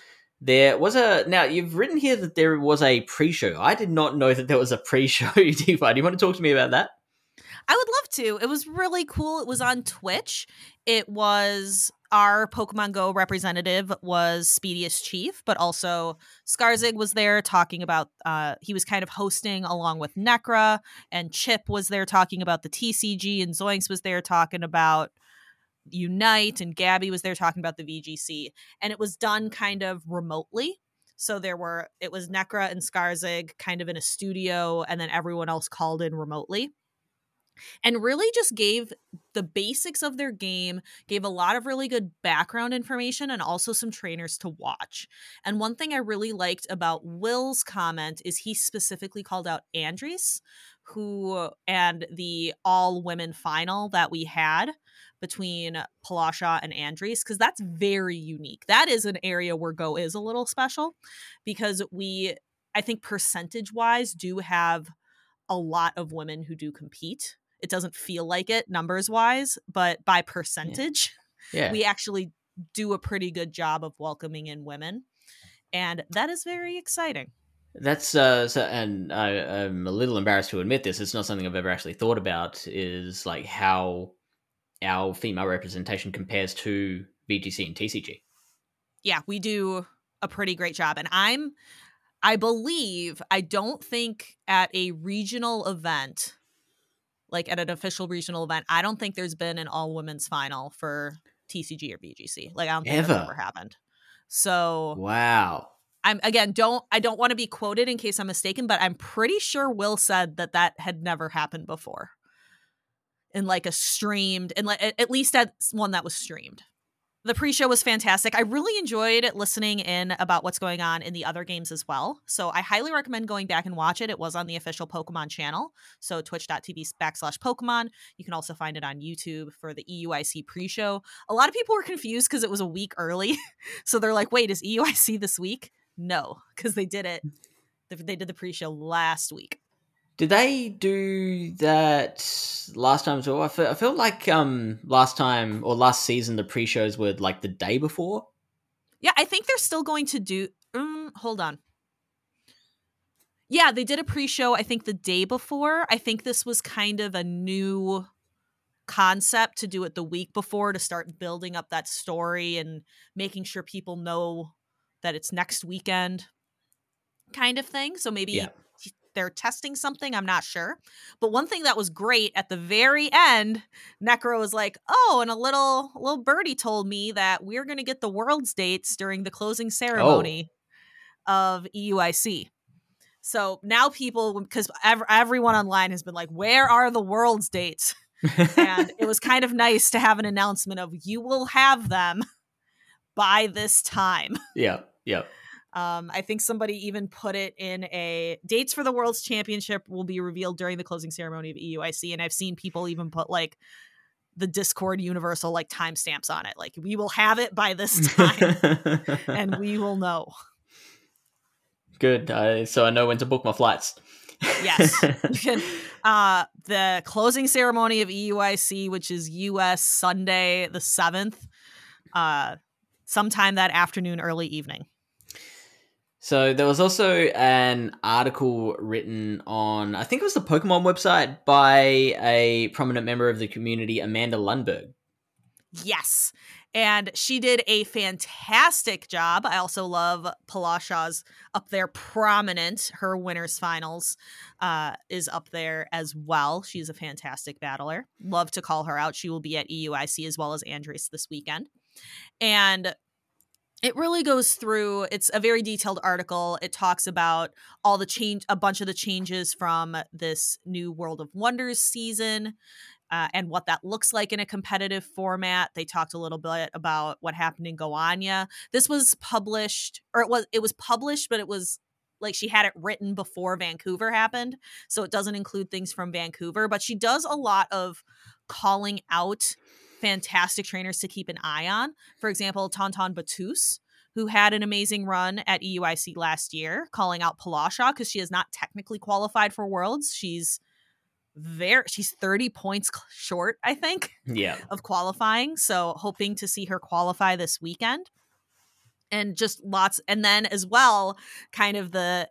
There was now you've written here that there was a pre-show. I did not know that there was a pre-show. DeFi. Do you want to talk to me about that? I would love to. It was really cool. It was on Twitch. It was our Pokemon Go representative was Speediest Chief, but also Skarzig was there talking about, he was kind of hosting along with Necra, and Chip was there talking about the TCG, and Zoinks was there talking about Unite, and Gabby was there talking about the VGC. And it was done kind of remotely. So it was Necra and Skarzig kind of in a studio, and then everyone else called in remotely. And really just gave the basics of their game, gave a lot of really good background information, and also some trainers to watch. And one thing I really liked about Will's comment is he specifically called out Andries, and the all-women final that we had between Palasha and Andries, because that's very unique. That is an area where Go is a little special, because I think percentage-wise, do have a lot of women who do compete. It doesn't feel like it numbers wise, but by percentage, we actually do a pretty good job of welcoming in women. And that is very exciting. That's and I'm a little embarrassed to admit this. It's not something I've ever actually thought about, is like how our female representation compares to VGC and TCG. Yeah, we do a pretty great job. And I don't think at a regional event, like at an official regional event, I don't think there's been an all women's final for TCG or VGC. Like, I don't think that's ever happened. So wow. I don't want to be quoted in case I'm mistaken, but I'm pretty sure Will said that had never happened before in like a streamed, and at least at one that was streamed. The pre-show was fantastic. I really enjoyed listening in about what's going on in the other games as well. So I highly recommend going back and watch it. It was on the official Pokemon channel. So twitch.tv/Pokemon. You can also find it on YouTube for the EUIC pre-show. A lot of people were confused because it was a week early. So they're like, wait, is EUIC this week? No, because they did it. They did the pre-show last week. Did they do that last time as well? I felt like last time or last season the pre-shows were like the day before. Yeah, I think they're still going to do... hold on. Yeah, they did a pre-show, I think, the day before. I think this was kind of a new concept to do it the week before, to start building up that story and making sure people know that it's next weekend kind of thing. So maybe they're testing something. I'm not sure. But one thing that was great at the very end, Necro was like, oh, and a little birdie told me that we're going to get the world's dates during the closing ceremony of EUIC. So now people, because everyone online has been like, where are the world's dates? And it was kind of nice to have an announcement of, you will have them by this time. Yeah. I think somebody even put it in dates for the World's Championship will be revealed during the closing ceremony of EUIC. And I've seen people even put like the Discord universal like timestamps on it. Like, we will have it by this time and we will know. Good. So I know when to book my flights. Yes. You can, the closing ceremony of EUIC, which is US Sunday the 7th, sometime that afternoon, early evening. So there was also an article written on, I think it was the Pokemon website, by a prominent member of the community, Amanda Lundberg. Yes. And she did a fantastic job. I also love Palasha's up there prominent. Her winners finals is up there as well. She's a fantastic battler. Love to call her out. She will be at EUIC as well as Andries this weekend. And it really goes through, it's a very detailed article. It talks about all the a bunch of the changes from this new World of Wonders season and what that looks like in a competitive format. They talked a little bit about what happened in Goanya. This was published, or it was published, but it was like she had it written before Vancouver happened. So it doesn't include things from Vancouver, but she does a lot of calling out fantastic trainers to keep an eye on. For example, Tonton Batus, who had an amazing run at EUIC last year, calling out Palasha because she is not technically qualified for Worlds. She's 30 points short, I think, of qualifying. So hoping to see her qualify this weekend. and just lots. And then as well, kind of the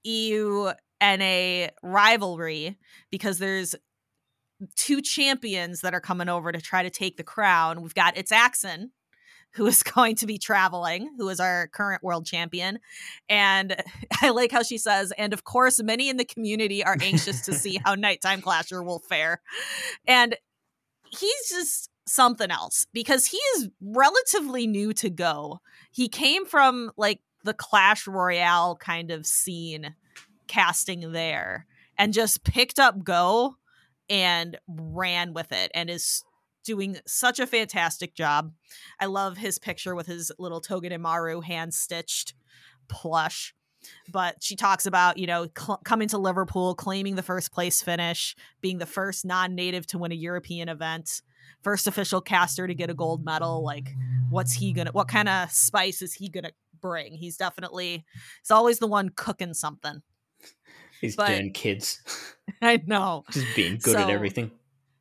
EU-NA rivalry, because there's 2 champions that are coming over to try to take the crown. We've got It's Axon, who is going to be traveling, who is our current world champion. And I like how she says, and of course, many in the community are anxious to see how Nighttime Clasher will fare. And he's just something else because he is relatively new to Go. He came from like the Clash Royale kind of scene casting there and just picked up Go and ran with it and is doing such a fantastic job. I love his picture with his little Togedemaru hand-stitched plush. But she talks about, you know, coming to Liverpool, claiming the first place finish, being the first non-native to win a European event, first official caster to get a gold medal. Like, what kind of spice is he gonna bring? He's always the one cooking something. These damn kids. I know. Just being good at everything.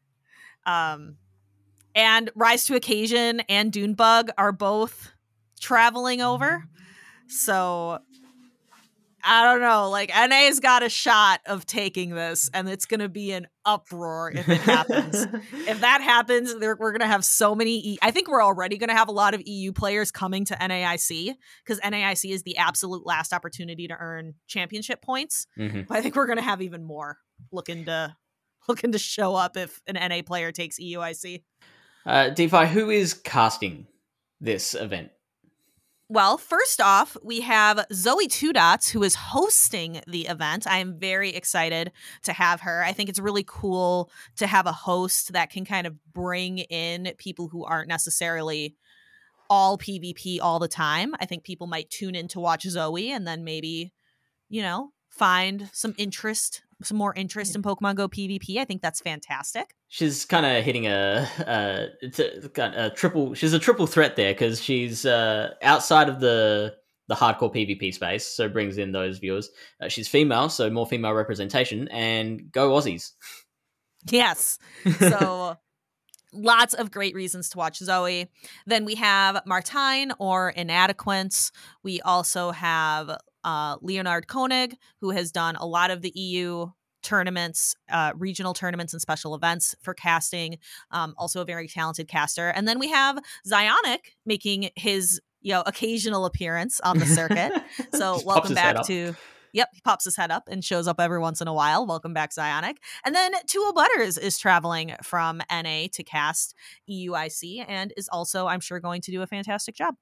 And Rise to Occasion and Dunebug are both traveling over. So I don't know. Like, NA's got a shot of taking this, and it's going to be an uproar if it happens. If that happens, we're going to have so many. I think we're already going to have a lot of EU players coming to NAIC because NAIC is the absolute last opportunity to earn championship points. Mm-hmm. But I think we're going to have even more looking to show up if an NA player takes EUIC. DeFi, who is casting this event? Well, first off, we have Zoe Two Dots, who is hosting the event. I am very excited to have her. I think it's really cool to have a host that can kind of bring in people who aren't necessarily all PvP all the time. I think people might tune in to watch Zoe and then maybe, you know, find some more interest in Pokemon Go PvP. I think that's fantastic. She's kind of hitting a triple. She's a triple threat there because she's outside of the hardcore PvP space, so brings in those viewers. She's female, so more female representation, and go Aussies. Yes. So lots of great reasons to watch Zoe. Then we have Martine or Inadequate. We also have Leonard Koenig, who has done a lot of the EU tournaments, regional tournaments and special events for casting. Also a very talented caster. And then we have Zionic making his, you know, occasional appearance on the circuit. So welcome back to... Yep, he pops his head up and shows up every once in a while. Welcome back, Zionic. And then Tua Butters is traveling from NA to cast EUIC and is also, I'm sure, going to do a fantastic job.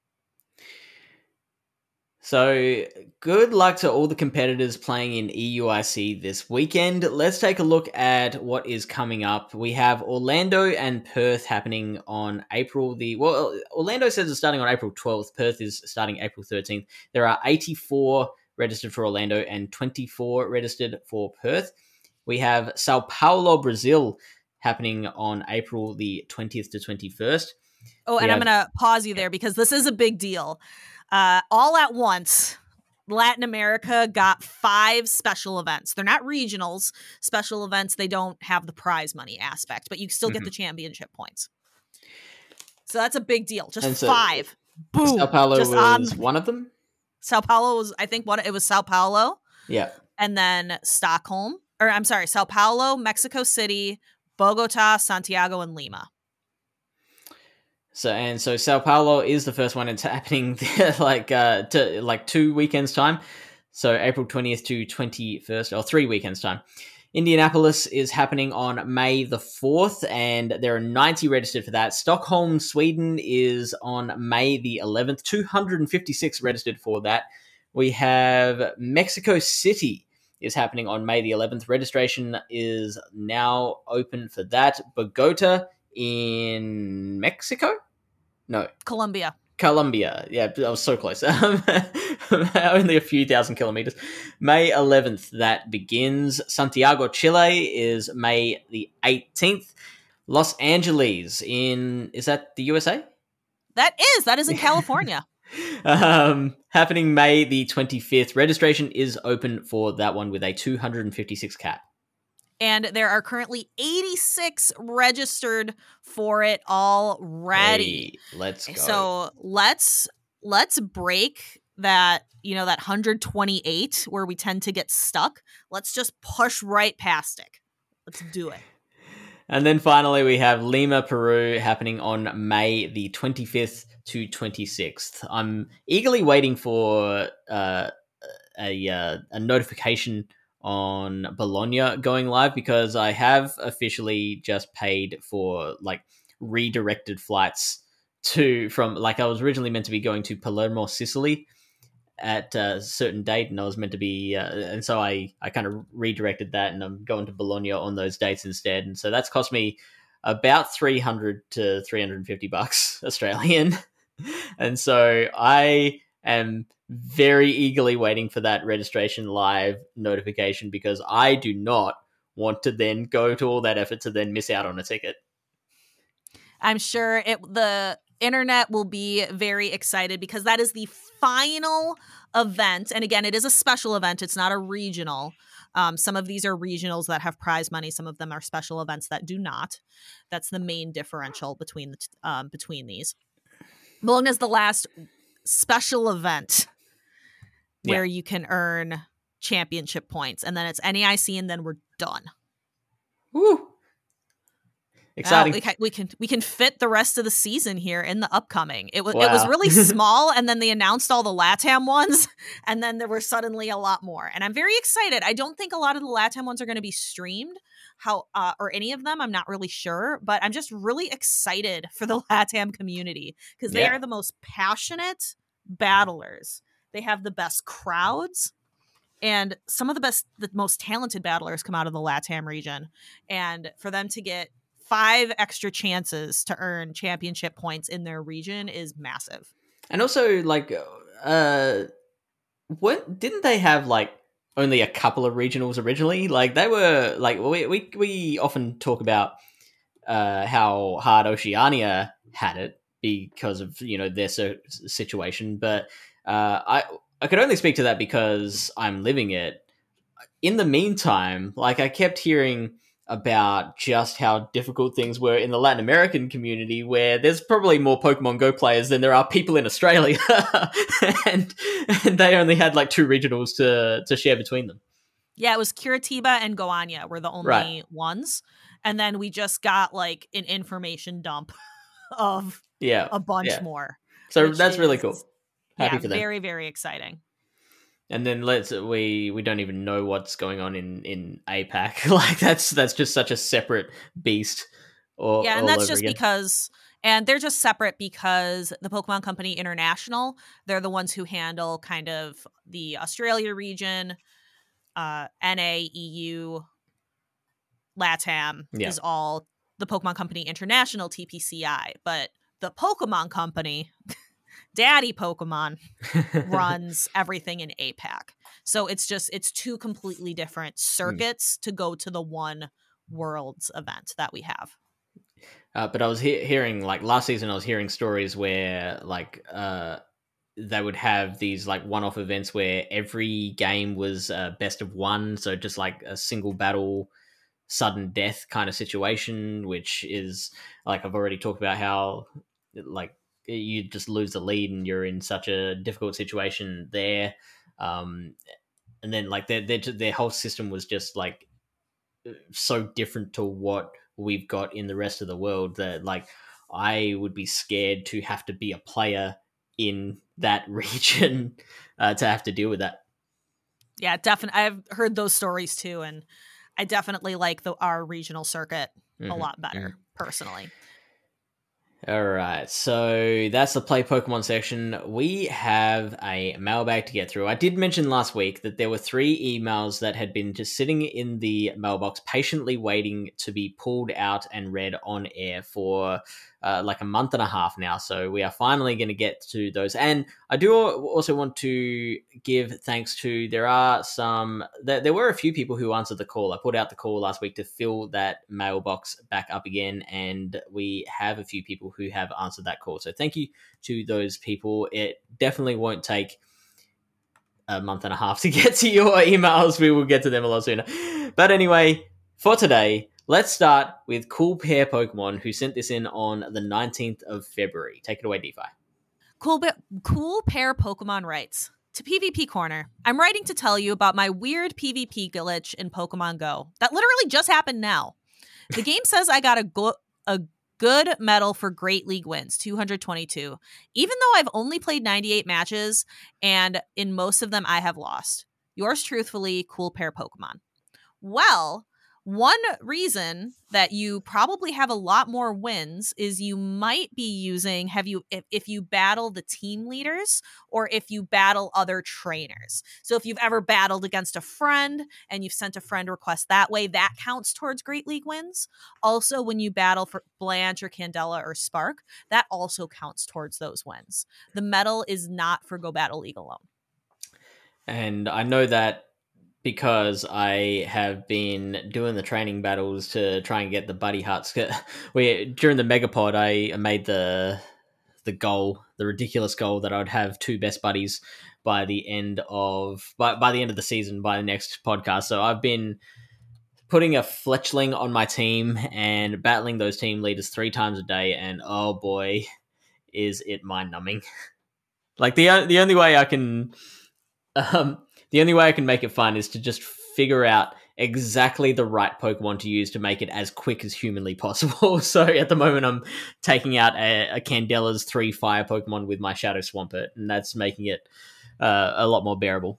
So good luck to all the competitors playing in EUIC this weekend. Let's take a look at what is coming up. We have Orlando and Perth happening on Orlando says it's starting on April 12th. Perth is starting April 13th. There are 84 registered for Orlando and 24 registered for Perth. We have Sao Paulo, Brazil happening on April the 20th to 21st. Oh, and I'm going to pause you there because this is a big deal. All at once, Latin America got 5 special events. They're not regionals. Special events, they don't have the prize money aspect, but you still get the championship points. So that's a big deal. Just 5. Boom. Sao Paulo was one of them? Sao Paulo was, I think, it was Sao Paulo. Yeah. And then Sao Paulo, Mexico City, Bogota, Santiago, and Lima. So Sao Paulo is the first one. It's happening to 2 weekends time. So April 20th to 21st, or 3 weekends time. Indianapolis is happening on May the 4th, and there are 90 registered for that. Stockholm, Sweden is on May the 11th, 256 registered for that. We have Mexico City is happening on May the 11th. Registration is now open for that. Bogota in Mexico? No. Colombia. Yeah, I was so close. Only a few thousand kilometers. May 11th, that begins. Santiago, Chile is May the 18th. Los Angeles is that the USA? That is in California. Happening May the 25th. Registration is open for that one with a 256 cap. And there are currently 86 registered for it already. Hey, let's go. So let's let's break that, that 128 where we tend to get stuck. Let's just push right past it. Let's do it. And then finally, we have Lima, Peru, happening on May the 25th to 26th. I'm eagerly waiting for a notification on Bologna going live, because I have officially just paid for like redirected flights from I was originally meant to be going to Palermo, Sicily at a certain date, and I was meant to be and so I kind of redirected that, and I'm going to Bologna on those dates instead, and so that's cost me about $300 to $350 Australian. And so I am very eagerly waiting for that registration live notification, because I do not want to then go to all that effort to then miss out on a ticket. I'm sure the internet will be very excited, because that is the final event. And again, it is a special event. It's not a regional. Some of these are regionals that have prize money. Some of them are special events that do not. That's the main differential between these. Bologna is the last special event where you can earn championship points, and then it's NAIC, and then we're done. Woo! Exciting. We can fit the rest of the season here in the upcoming. It was really small, and then they announced all the LATAM ones, and then there were suddenly a lot more. And I'm very excited. I don't think a lot of the LATAM ones are going to be streamed, or any of them. I'm not really sure, but I'm just really excited for the LATAM community, because they are the most passionate battlers. They have the best crowds, and some of the most talented battlers come out of the LATAM region. And for them to get 5 extra chances to earn championship points in their region is massive. And also, what didn't they have only a couple of regionals originally? They were we often talk about how hard Oceania had it because of their situation, but I could only speak to that because I'm living it. In the meantime, I kept hearing about just how difficult things were in the Latin American community, where there's probably more Pokemon Go players than there are people in Australia, and they only had 2 regionals to share between them. Yeah, it was Curitiba and Goiânia were the only ones, and then we just got an information dump of a bunch more. So that's really cool. Happy for them. Very, very exciting. And then we don't even know what's going on in APAC. That's just such a separate beast. And that's just because, and they're just separate because the Pokemon Company International, they're the ones who handle kind of the Australia region, NA, EU, LATAM is all the Pokemon Company International, TPCI. But the Pokemon Company, Daddy Pokemon, runs everything in APAC. So it's 2 completely different circuits to go to the one Worlds event that we have. But I was hearing last season, I was hearing stories where they would have these one-off events where every game was best of one. So just a single battle, sudden death kind of situation, which is I've already talked about how you just lose the lead and you're in such a difficult situation there. And then their whole system was just so different to what we've got in the rest of the world that I would be scared to have to be a player in that region to have to deal with that. Yeah, definitely. I've heard those stories too, and I definitely like our regional circuit a lot better personally. All right, so that's the Play Pokemon section. We have a mailbag to get through. I did mention last week that there were 3 emails that had been just sitting in the mailbox, patiently waiting to be pulled out and read on air for a month and a half now. So we are finally going to get to those. And I do also want to give thanks to, there were a few people who answered the call. I put out the call last week to fill that mailbox back up again, and we have a few people who have answered that call. So thank you to those people. It definitely won't take a month and a half to get to your emails. We will get to them a lot sooner. But anyway, for today, let's start with Cool Pair Pokemon, who sent this in on the 19th of February. Take it away, DeFi. Cool Pair Pokemon writes, to PvP Corner, I'm writing to tell you about my weird PvP glitch in Pokemon Go that literally just happened now. The game says I got a good medal for Great League wins, 222, even though I've only played 98 matches, and in most of them I have lost. Yours truthfully, Cool Pair Pokemon. Well, one reason that you probably have a lot more wins is you might be using if you battle the team leaders or if you battle other trainers. So if you've ever battled against a friend and you've sent a friend request that way, that counts towards Great League wins. Also, when you battle for Blanche or Candela or Spark, that also counts towards those wins. The medal is not for Go Battle League alone. And I know that because I have been doing the training battles to try and get the buddy huts. During the Megapod, I made the goal, the ridiculous goal that I'd have 2 best buddies by the end of the season, by the next podcast. So I've been putting a fletchling on my team and battling those team leaders 3 times a day, and oh boy, is it mind numbing. Like the only way I can. The only way I can make it fun is to just figure out exactly the right Pokemon to use to make it as quick as humanly possible. So at the moment, I'm taking out a Candela's 3 fire Pokemon with my Shadow Swampert, and that's making it a lot more bearable.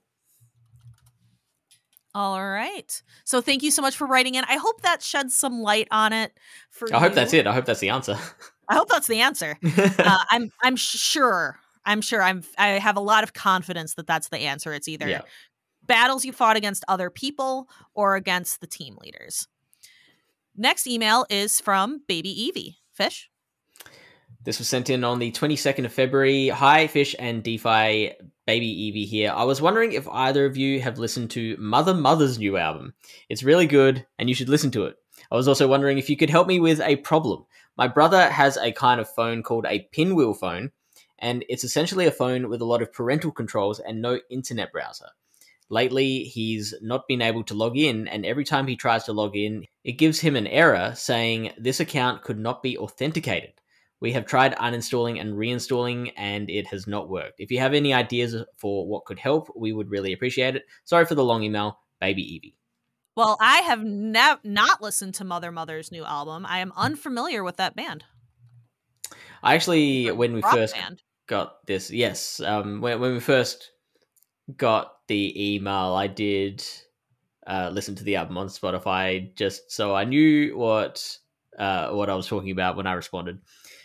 All right. So thank you so much for writing in. I hope that sheds some light on it for you. I hope that's it. I hope that's the answer. I hope that's the answer. I'm sure. I have a lot of confidence that that's the answer. It's either battles you fought against other people or against the team leaders. Next email is from Baby Eevee. Fish? This was sent in on the 22nd of February. Hi, Fish and DeFi. Baby Eevee here. I was wondering if either of you have listened to Mother's new album. It's really good and you should listen to it. I was also wondering if you could help me with a problem. My brother has a kind of phone called a pinwheel phone, and it's essentially a phone with a lot of parental controls and no internet browser. Lately, he's not been able to log in, and every time he tries to log in, it gives him an error saying this account could not be authenticated. We have tried uninstalling and reinstalling, and it has not worked. If you have any ideas for what could help, we would really appreciate it. Sorry for the long email, Baby Eevee. Well, I have not listened to Mother's new album. I am unfamiliar with that band. I actually, when we first got this, when we first got the email, I did listen to the album on Spotify just so I knew what I was talking about when I responded.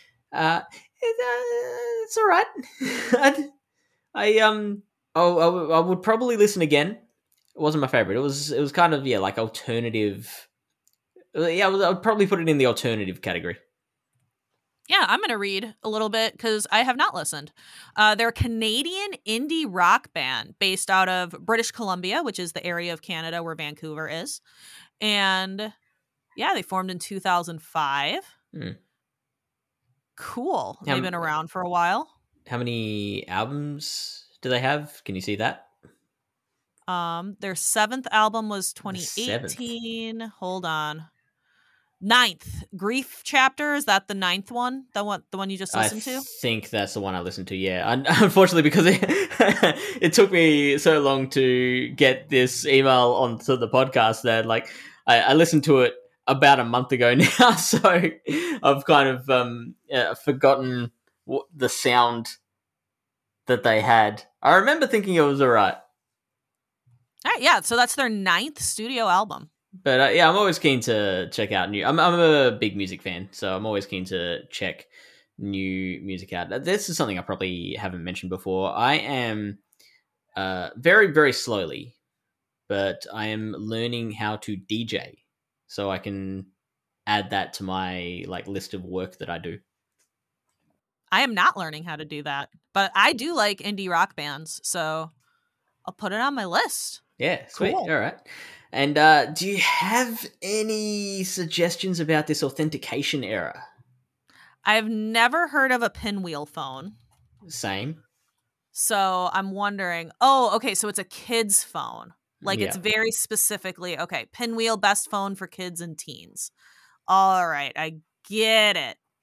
It's all right. I would probably listen again. It wasn't my favorite. It was kind of like alternative. I would probably put it in the alternative category. Yeah, I'm going to read a little bit because I have not listened. They're a Canadian indie rock band based out of British Columbia, which is the area of Canada where Vancouver is. And yeah, they formed in 2005. Cool. They've been around for a while. How many albums do they have? Can you see that? Their 7th album was 2018. Hold on. 9th Grief Chapter, is that the 9th one? The one you just listened to? I think that's the one I listened to. Yeah, unfortunately, because it took me so long to get this email onto the podcast that I listened to it about a month ago now, so I've kind of forgotten the sound that they had. I remember thinking it was alright. Yeah, so that's their 9th studio album. But I'm always keen to check out new. I'm a big music fan, so I'm always keen to check new music out. This is something I probably haven't mentioned before. I am very, very slowly, but I am learning how to DJ, so I can add that to my list of work that I do. I am not learning how to do that, but I do like indie rock bands, so I'll put it on my list. Yeah, sweet. Cool. All right. And do you have any suggestions about this authentication error? I've never heard of a pinwheel phone. Same. So I'm wondering, okay, so it's a kid's phone. It's very specifically, okay, pinwheel, best phone for kids and teens. All right, I get it.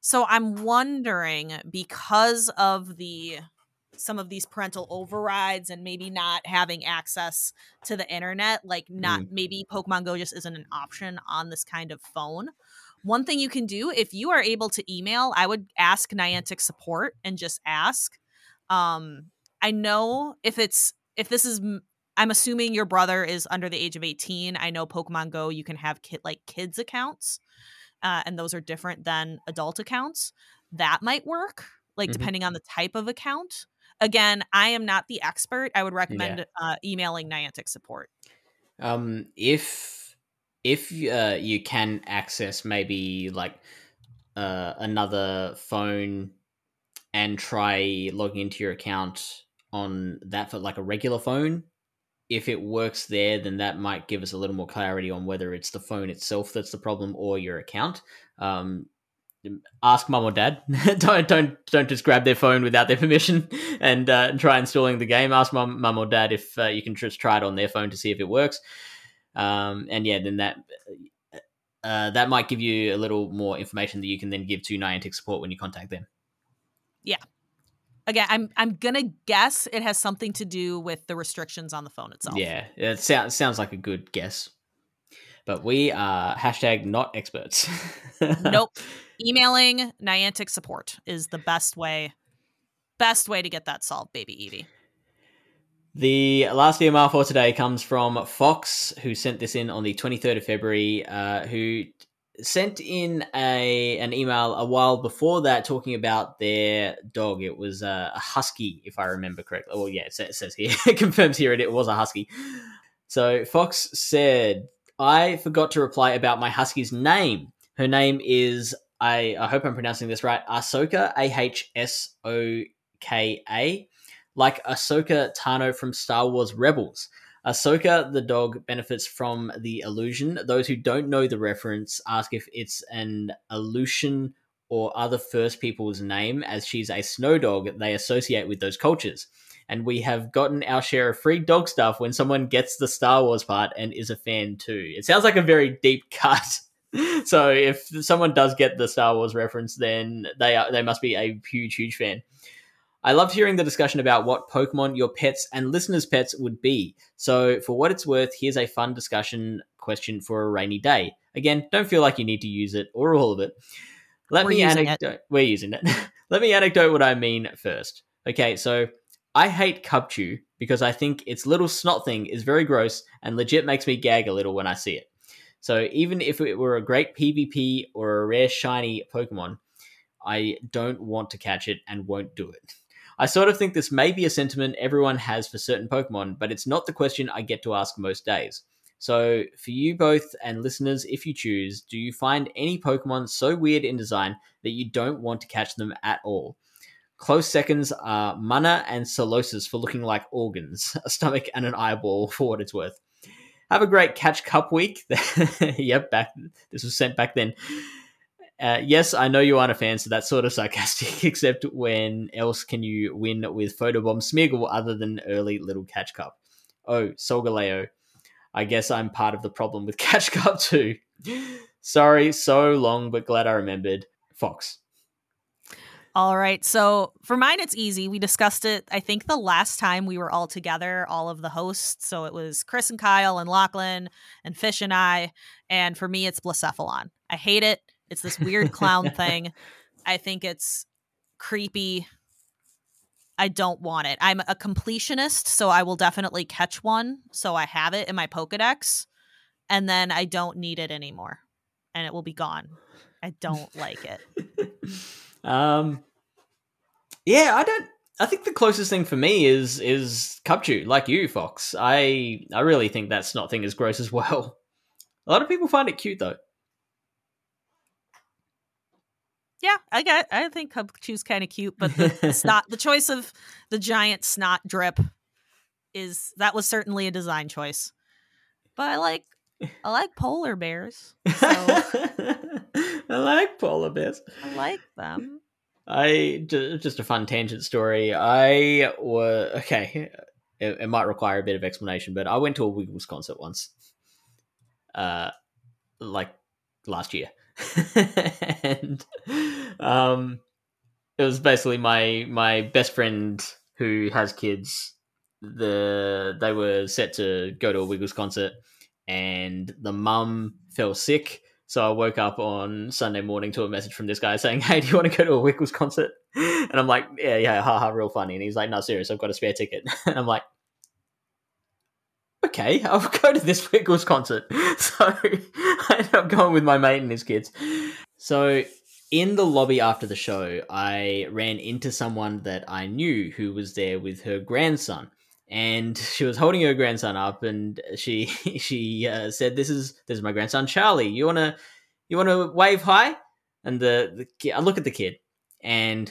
So I'm wondering, because of some of these parental overrides and maybe not having access to the internet, like maybe Pokemon Go just isn't an option on this kind of phone. One thing you can do, if you are able to email, I would ask Niantic support and just ask. I know I'm assuming your brother is under the age of 18. I know Pokemon Go, you can have kids accounts, and those are different than adult accounts. That might work, depending on the type of account. Again, I am not the expert. I would recommend emailing Niantic support. If you can access maybe another phone and try logging into your account on that for like a regular phone, if it works there, then that might give us a little more clarity on whether it's the phone itself that's the problem or your account. Ask mum or dad. don't just grab their phone without their permission and try installing the game. Ask mum or dad if you can just try it on their phone to see if it works. Then that might give you a little more information that you can then give to Niantic support when you contact them. Yeah. Again, I'm gonna guess it has something to do with the restrictions on the phone itself. Yeah, it sounds like a good guess. But we are #not experts. Nope. Emailing Niantic support is the best way to get that solved, baby Eevee. The last DMR for today comes from Fox, who sent this in on the 23rd of February, who sent in an email a while before that talking about their dog. It was a husky, if I remember correctly. Well, yeah, it says here, it confirms here it was a husky. So Fox said, I forgot to reply about my husky's name. Her name is, I hope I'm pronouncing this right, Ahsoka, Ahsoka, like Ahsoka Tano from Star Wars Rebels. Ahsoka, the dog, benefits from the illusion. Those who don't know the reference ask if it's an Aleutian or other First People's name, as she's a snow dog they associate with those cultures. And we have gotten our share of free dog stuff when someone gets the Star Wars part and is a fan too. It sounds like a very deep cut. So if someone does get the Star Wars reference, then they must be a huge, huge fan. I loved hearing the discussion about what Pokemon your pets and listeners' pets would be. So for what it's worth, here's a fun discussion question for a rainy day. Again, don't feel like you need to use it or all of it. We're using it. Let me anecdote what I mean first. Okay, so I hate Cubchoo because I think its little snot thing is very gross and legit makes me gag a little when I see it. So even if it were a great PvP or a rare shiny Pokemon, I don't want to catch it and won't do it. I sort of think this may be a sentiment everyone has for certain Pokemon, but it's not the question I get to ask most days. So for you both and listeners, if you choose, do you find any Pokemon so weird in design that you don't want to catch them at all? Close seconds are Mana and Solosis for looking like organs, a stomach and an eyeball for what it's worth. Have a great Catch Cup week. Yep, this was sent back then. Yes, I know you aren't a fan, so that's sort of sarcastic, except when else can you win with Photobomb Smeargle other than early little Catch Cup? Oh, Solgaleo. I guess I'm part of the problem with Catch Cup too. Sorry, so long, but glad I remembered. Fox. All right. So for mine, it's easy. We discussed it, I think, the last time we were all together, all of the hosts. So it was Chris and Kyle and Lachlan and Fish and I. And for me, it's Blacephalon. I hate it. It's this weird clown thing. I think it's creepy. I don't want it. I'm a completionist, so I will definitely catch one. So I have it in my Pokedex. And then I don't need it anymore. And it will be gone. I don't like it. Yeah, I think the closest thing for me is Cubchoo, like you, Fox. I really think that snot thing is gross as well. A lot of people find it cute though. Yeah, I think Cubchoo's kind of cute, but the choice of the giant snot drip was certainly a design choice. But I like polar bears. So. I like polar bears. I like them. Just a fun tangent story. It might require a bit of explanation, but I went to a Wiggles concert once, like last year, and It was basically my best friend who has kids. They were set to go to a Wiggles concert, and the mum fell sick. So I woke up on Sunday morning to a message from this guy saying, "Hey, do you want to go to a Wiggles concert?" And I'm like, "Yeah, haha, real funny." And he's like, "No, serious, I've got a spare ticket." And I'm like, "Okay, I'll go to this Wiggles concert." So I ended up going with my mate and his kids. So in the lobby after the show, I ran into someone that I knew who was there with her grandson. And she was holding her grandson up, and she said, "This is my grandson Charlie. You wanna wave hi?" And the kid, I look at the kid, and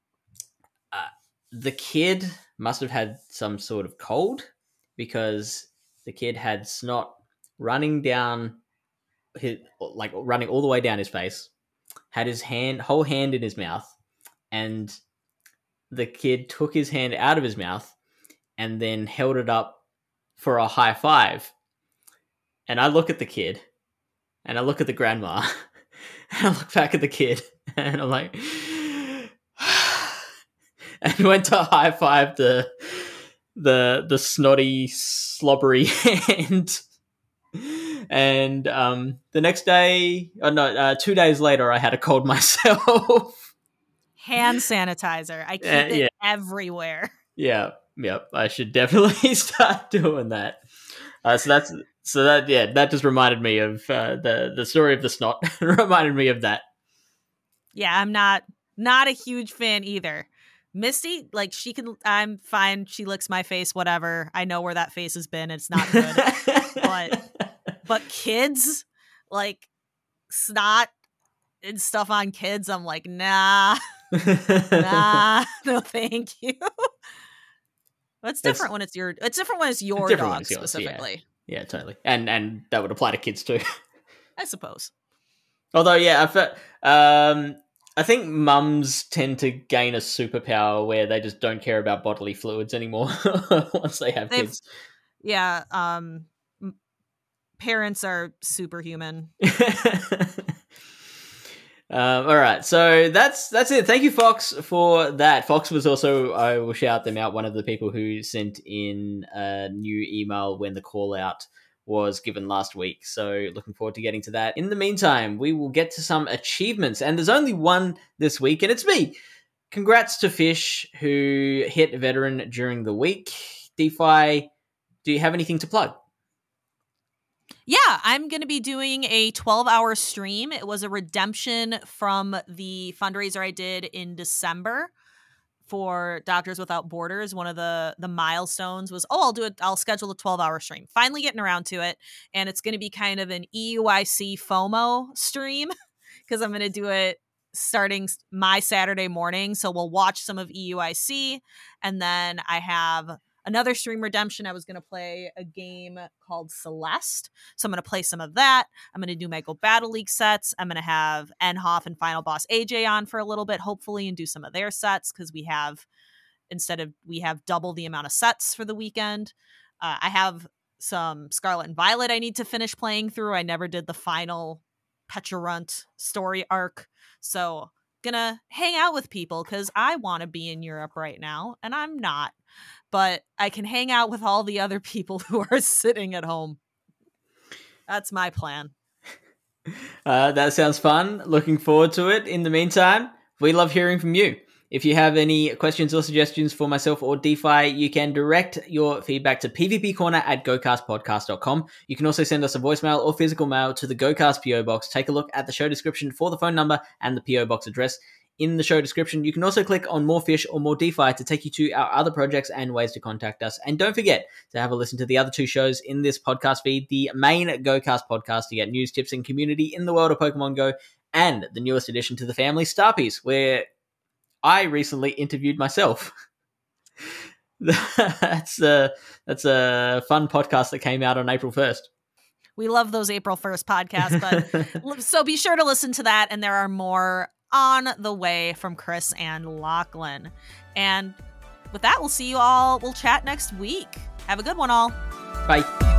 the kid must have had some sort of cold, because the kid had snot running down running all the way down his face, had his whole hand in his mouth, and the kid took his hand out of his mouth and then held it up for a high five. And I look at the kid, and I look at the grandma, and I look back at the kid, and I'm like, and went to high five the snotty, slobbery hand. And the next day, 2 days later, I had a cold myself. Hand sanitizer. I keep it everywhere. Yeah. Yep, I should definitely start doing that. That just reminded me of the story of the snot. Reminded me of that. Yeah, I'm not a huge fan either. Misty, like, I'm fine. She licks my face, whatever. I know where that face has been. It's not good. but kids, like, snot and stuff on kids, I'm like, nah, no, thank you. It's different when it's your dog specifically. Yeah, totally. And that would apply to kids too. I suppose. Although, yeah, I think mums tend to gain a superpower where they just don't care about bodily fluids anymore once they have kids. Yeah, parents are superhuman. All right, so that's it. Thank you, Fox, for that. Fox was also, I will shout them out, one of the people who sent in a new email when the call out was given last week. So looking forward to getting to that. In the meantime, we will get to some achievements, and there's only one this week, and it's me. Congrats to Fish, who hit veteran during the week. DeFi, do you have anything to plug? Yeah, I'm going to be doing a 12-hour stream. It was a redemption from the fundraiser I did in December for Doctors Without Borders. One of the milestones was, I'll schedule a 12-hour stream. Finally getting around to it. And it's going to be kind of an EUIC FOMO stream, because I'm going to do it starting my Saturday morning. So we'll watch some of EUIC, and then I have another stream redemption. I was going to play a game called Celeste. So I'm going to play some of that. I'm going to do my Go Battle League sets. I'm going to have Enhoff and Final Boss AJ on for a little bit, hopefully, and do some of their sets, because we have double the amount of sets for the weekend. I have some Scarlet and Violet I need to finish playing through. I never did the final Pecharunt story arc. So gonna hang out with people, because I want to be in Europe right now, and I'm not. But I can hang out with all the other people who are sitting at home. That's my plan. That sounds fun. Looking forward to it. In the meantime, we love hearing from you. If you have any questions or suggestions for myself or DeFi, you can direct your feedback to pvpcorner@gocastpodcast.com. You can also send us a voicemail or physical mail to the GoCast PO Box. Take a look at the show description for the phone number and the PO Box address in the show description. You can also click on More Fish or More DeFi to take you to our other projects and ways to contact us. And don't forget to have a listen to the other two shows in this podcast feed, the main GoCast podcast to get news, tips, and community in the world of Pokemon Go, and the newest addition to the family, Starpiece, where I recently interviewed myself. That's a fun podcast that came out on April 1st. We love those April 1st podcasts, but so be sure to listen to that, and there are more on the way from Chris and Lachlan. And with that, we'll see you all. We'll chat next week. Have a good one, all. Bye.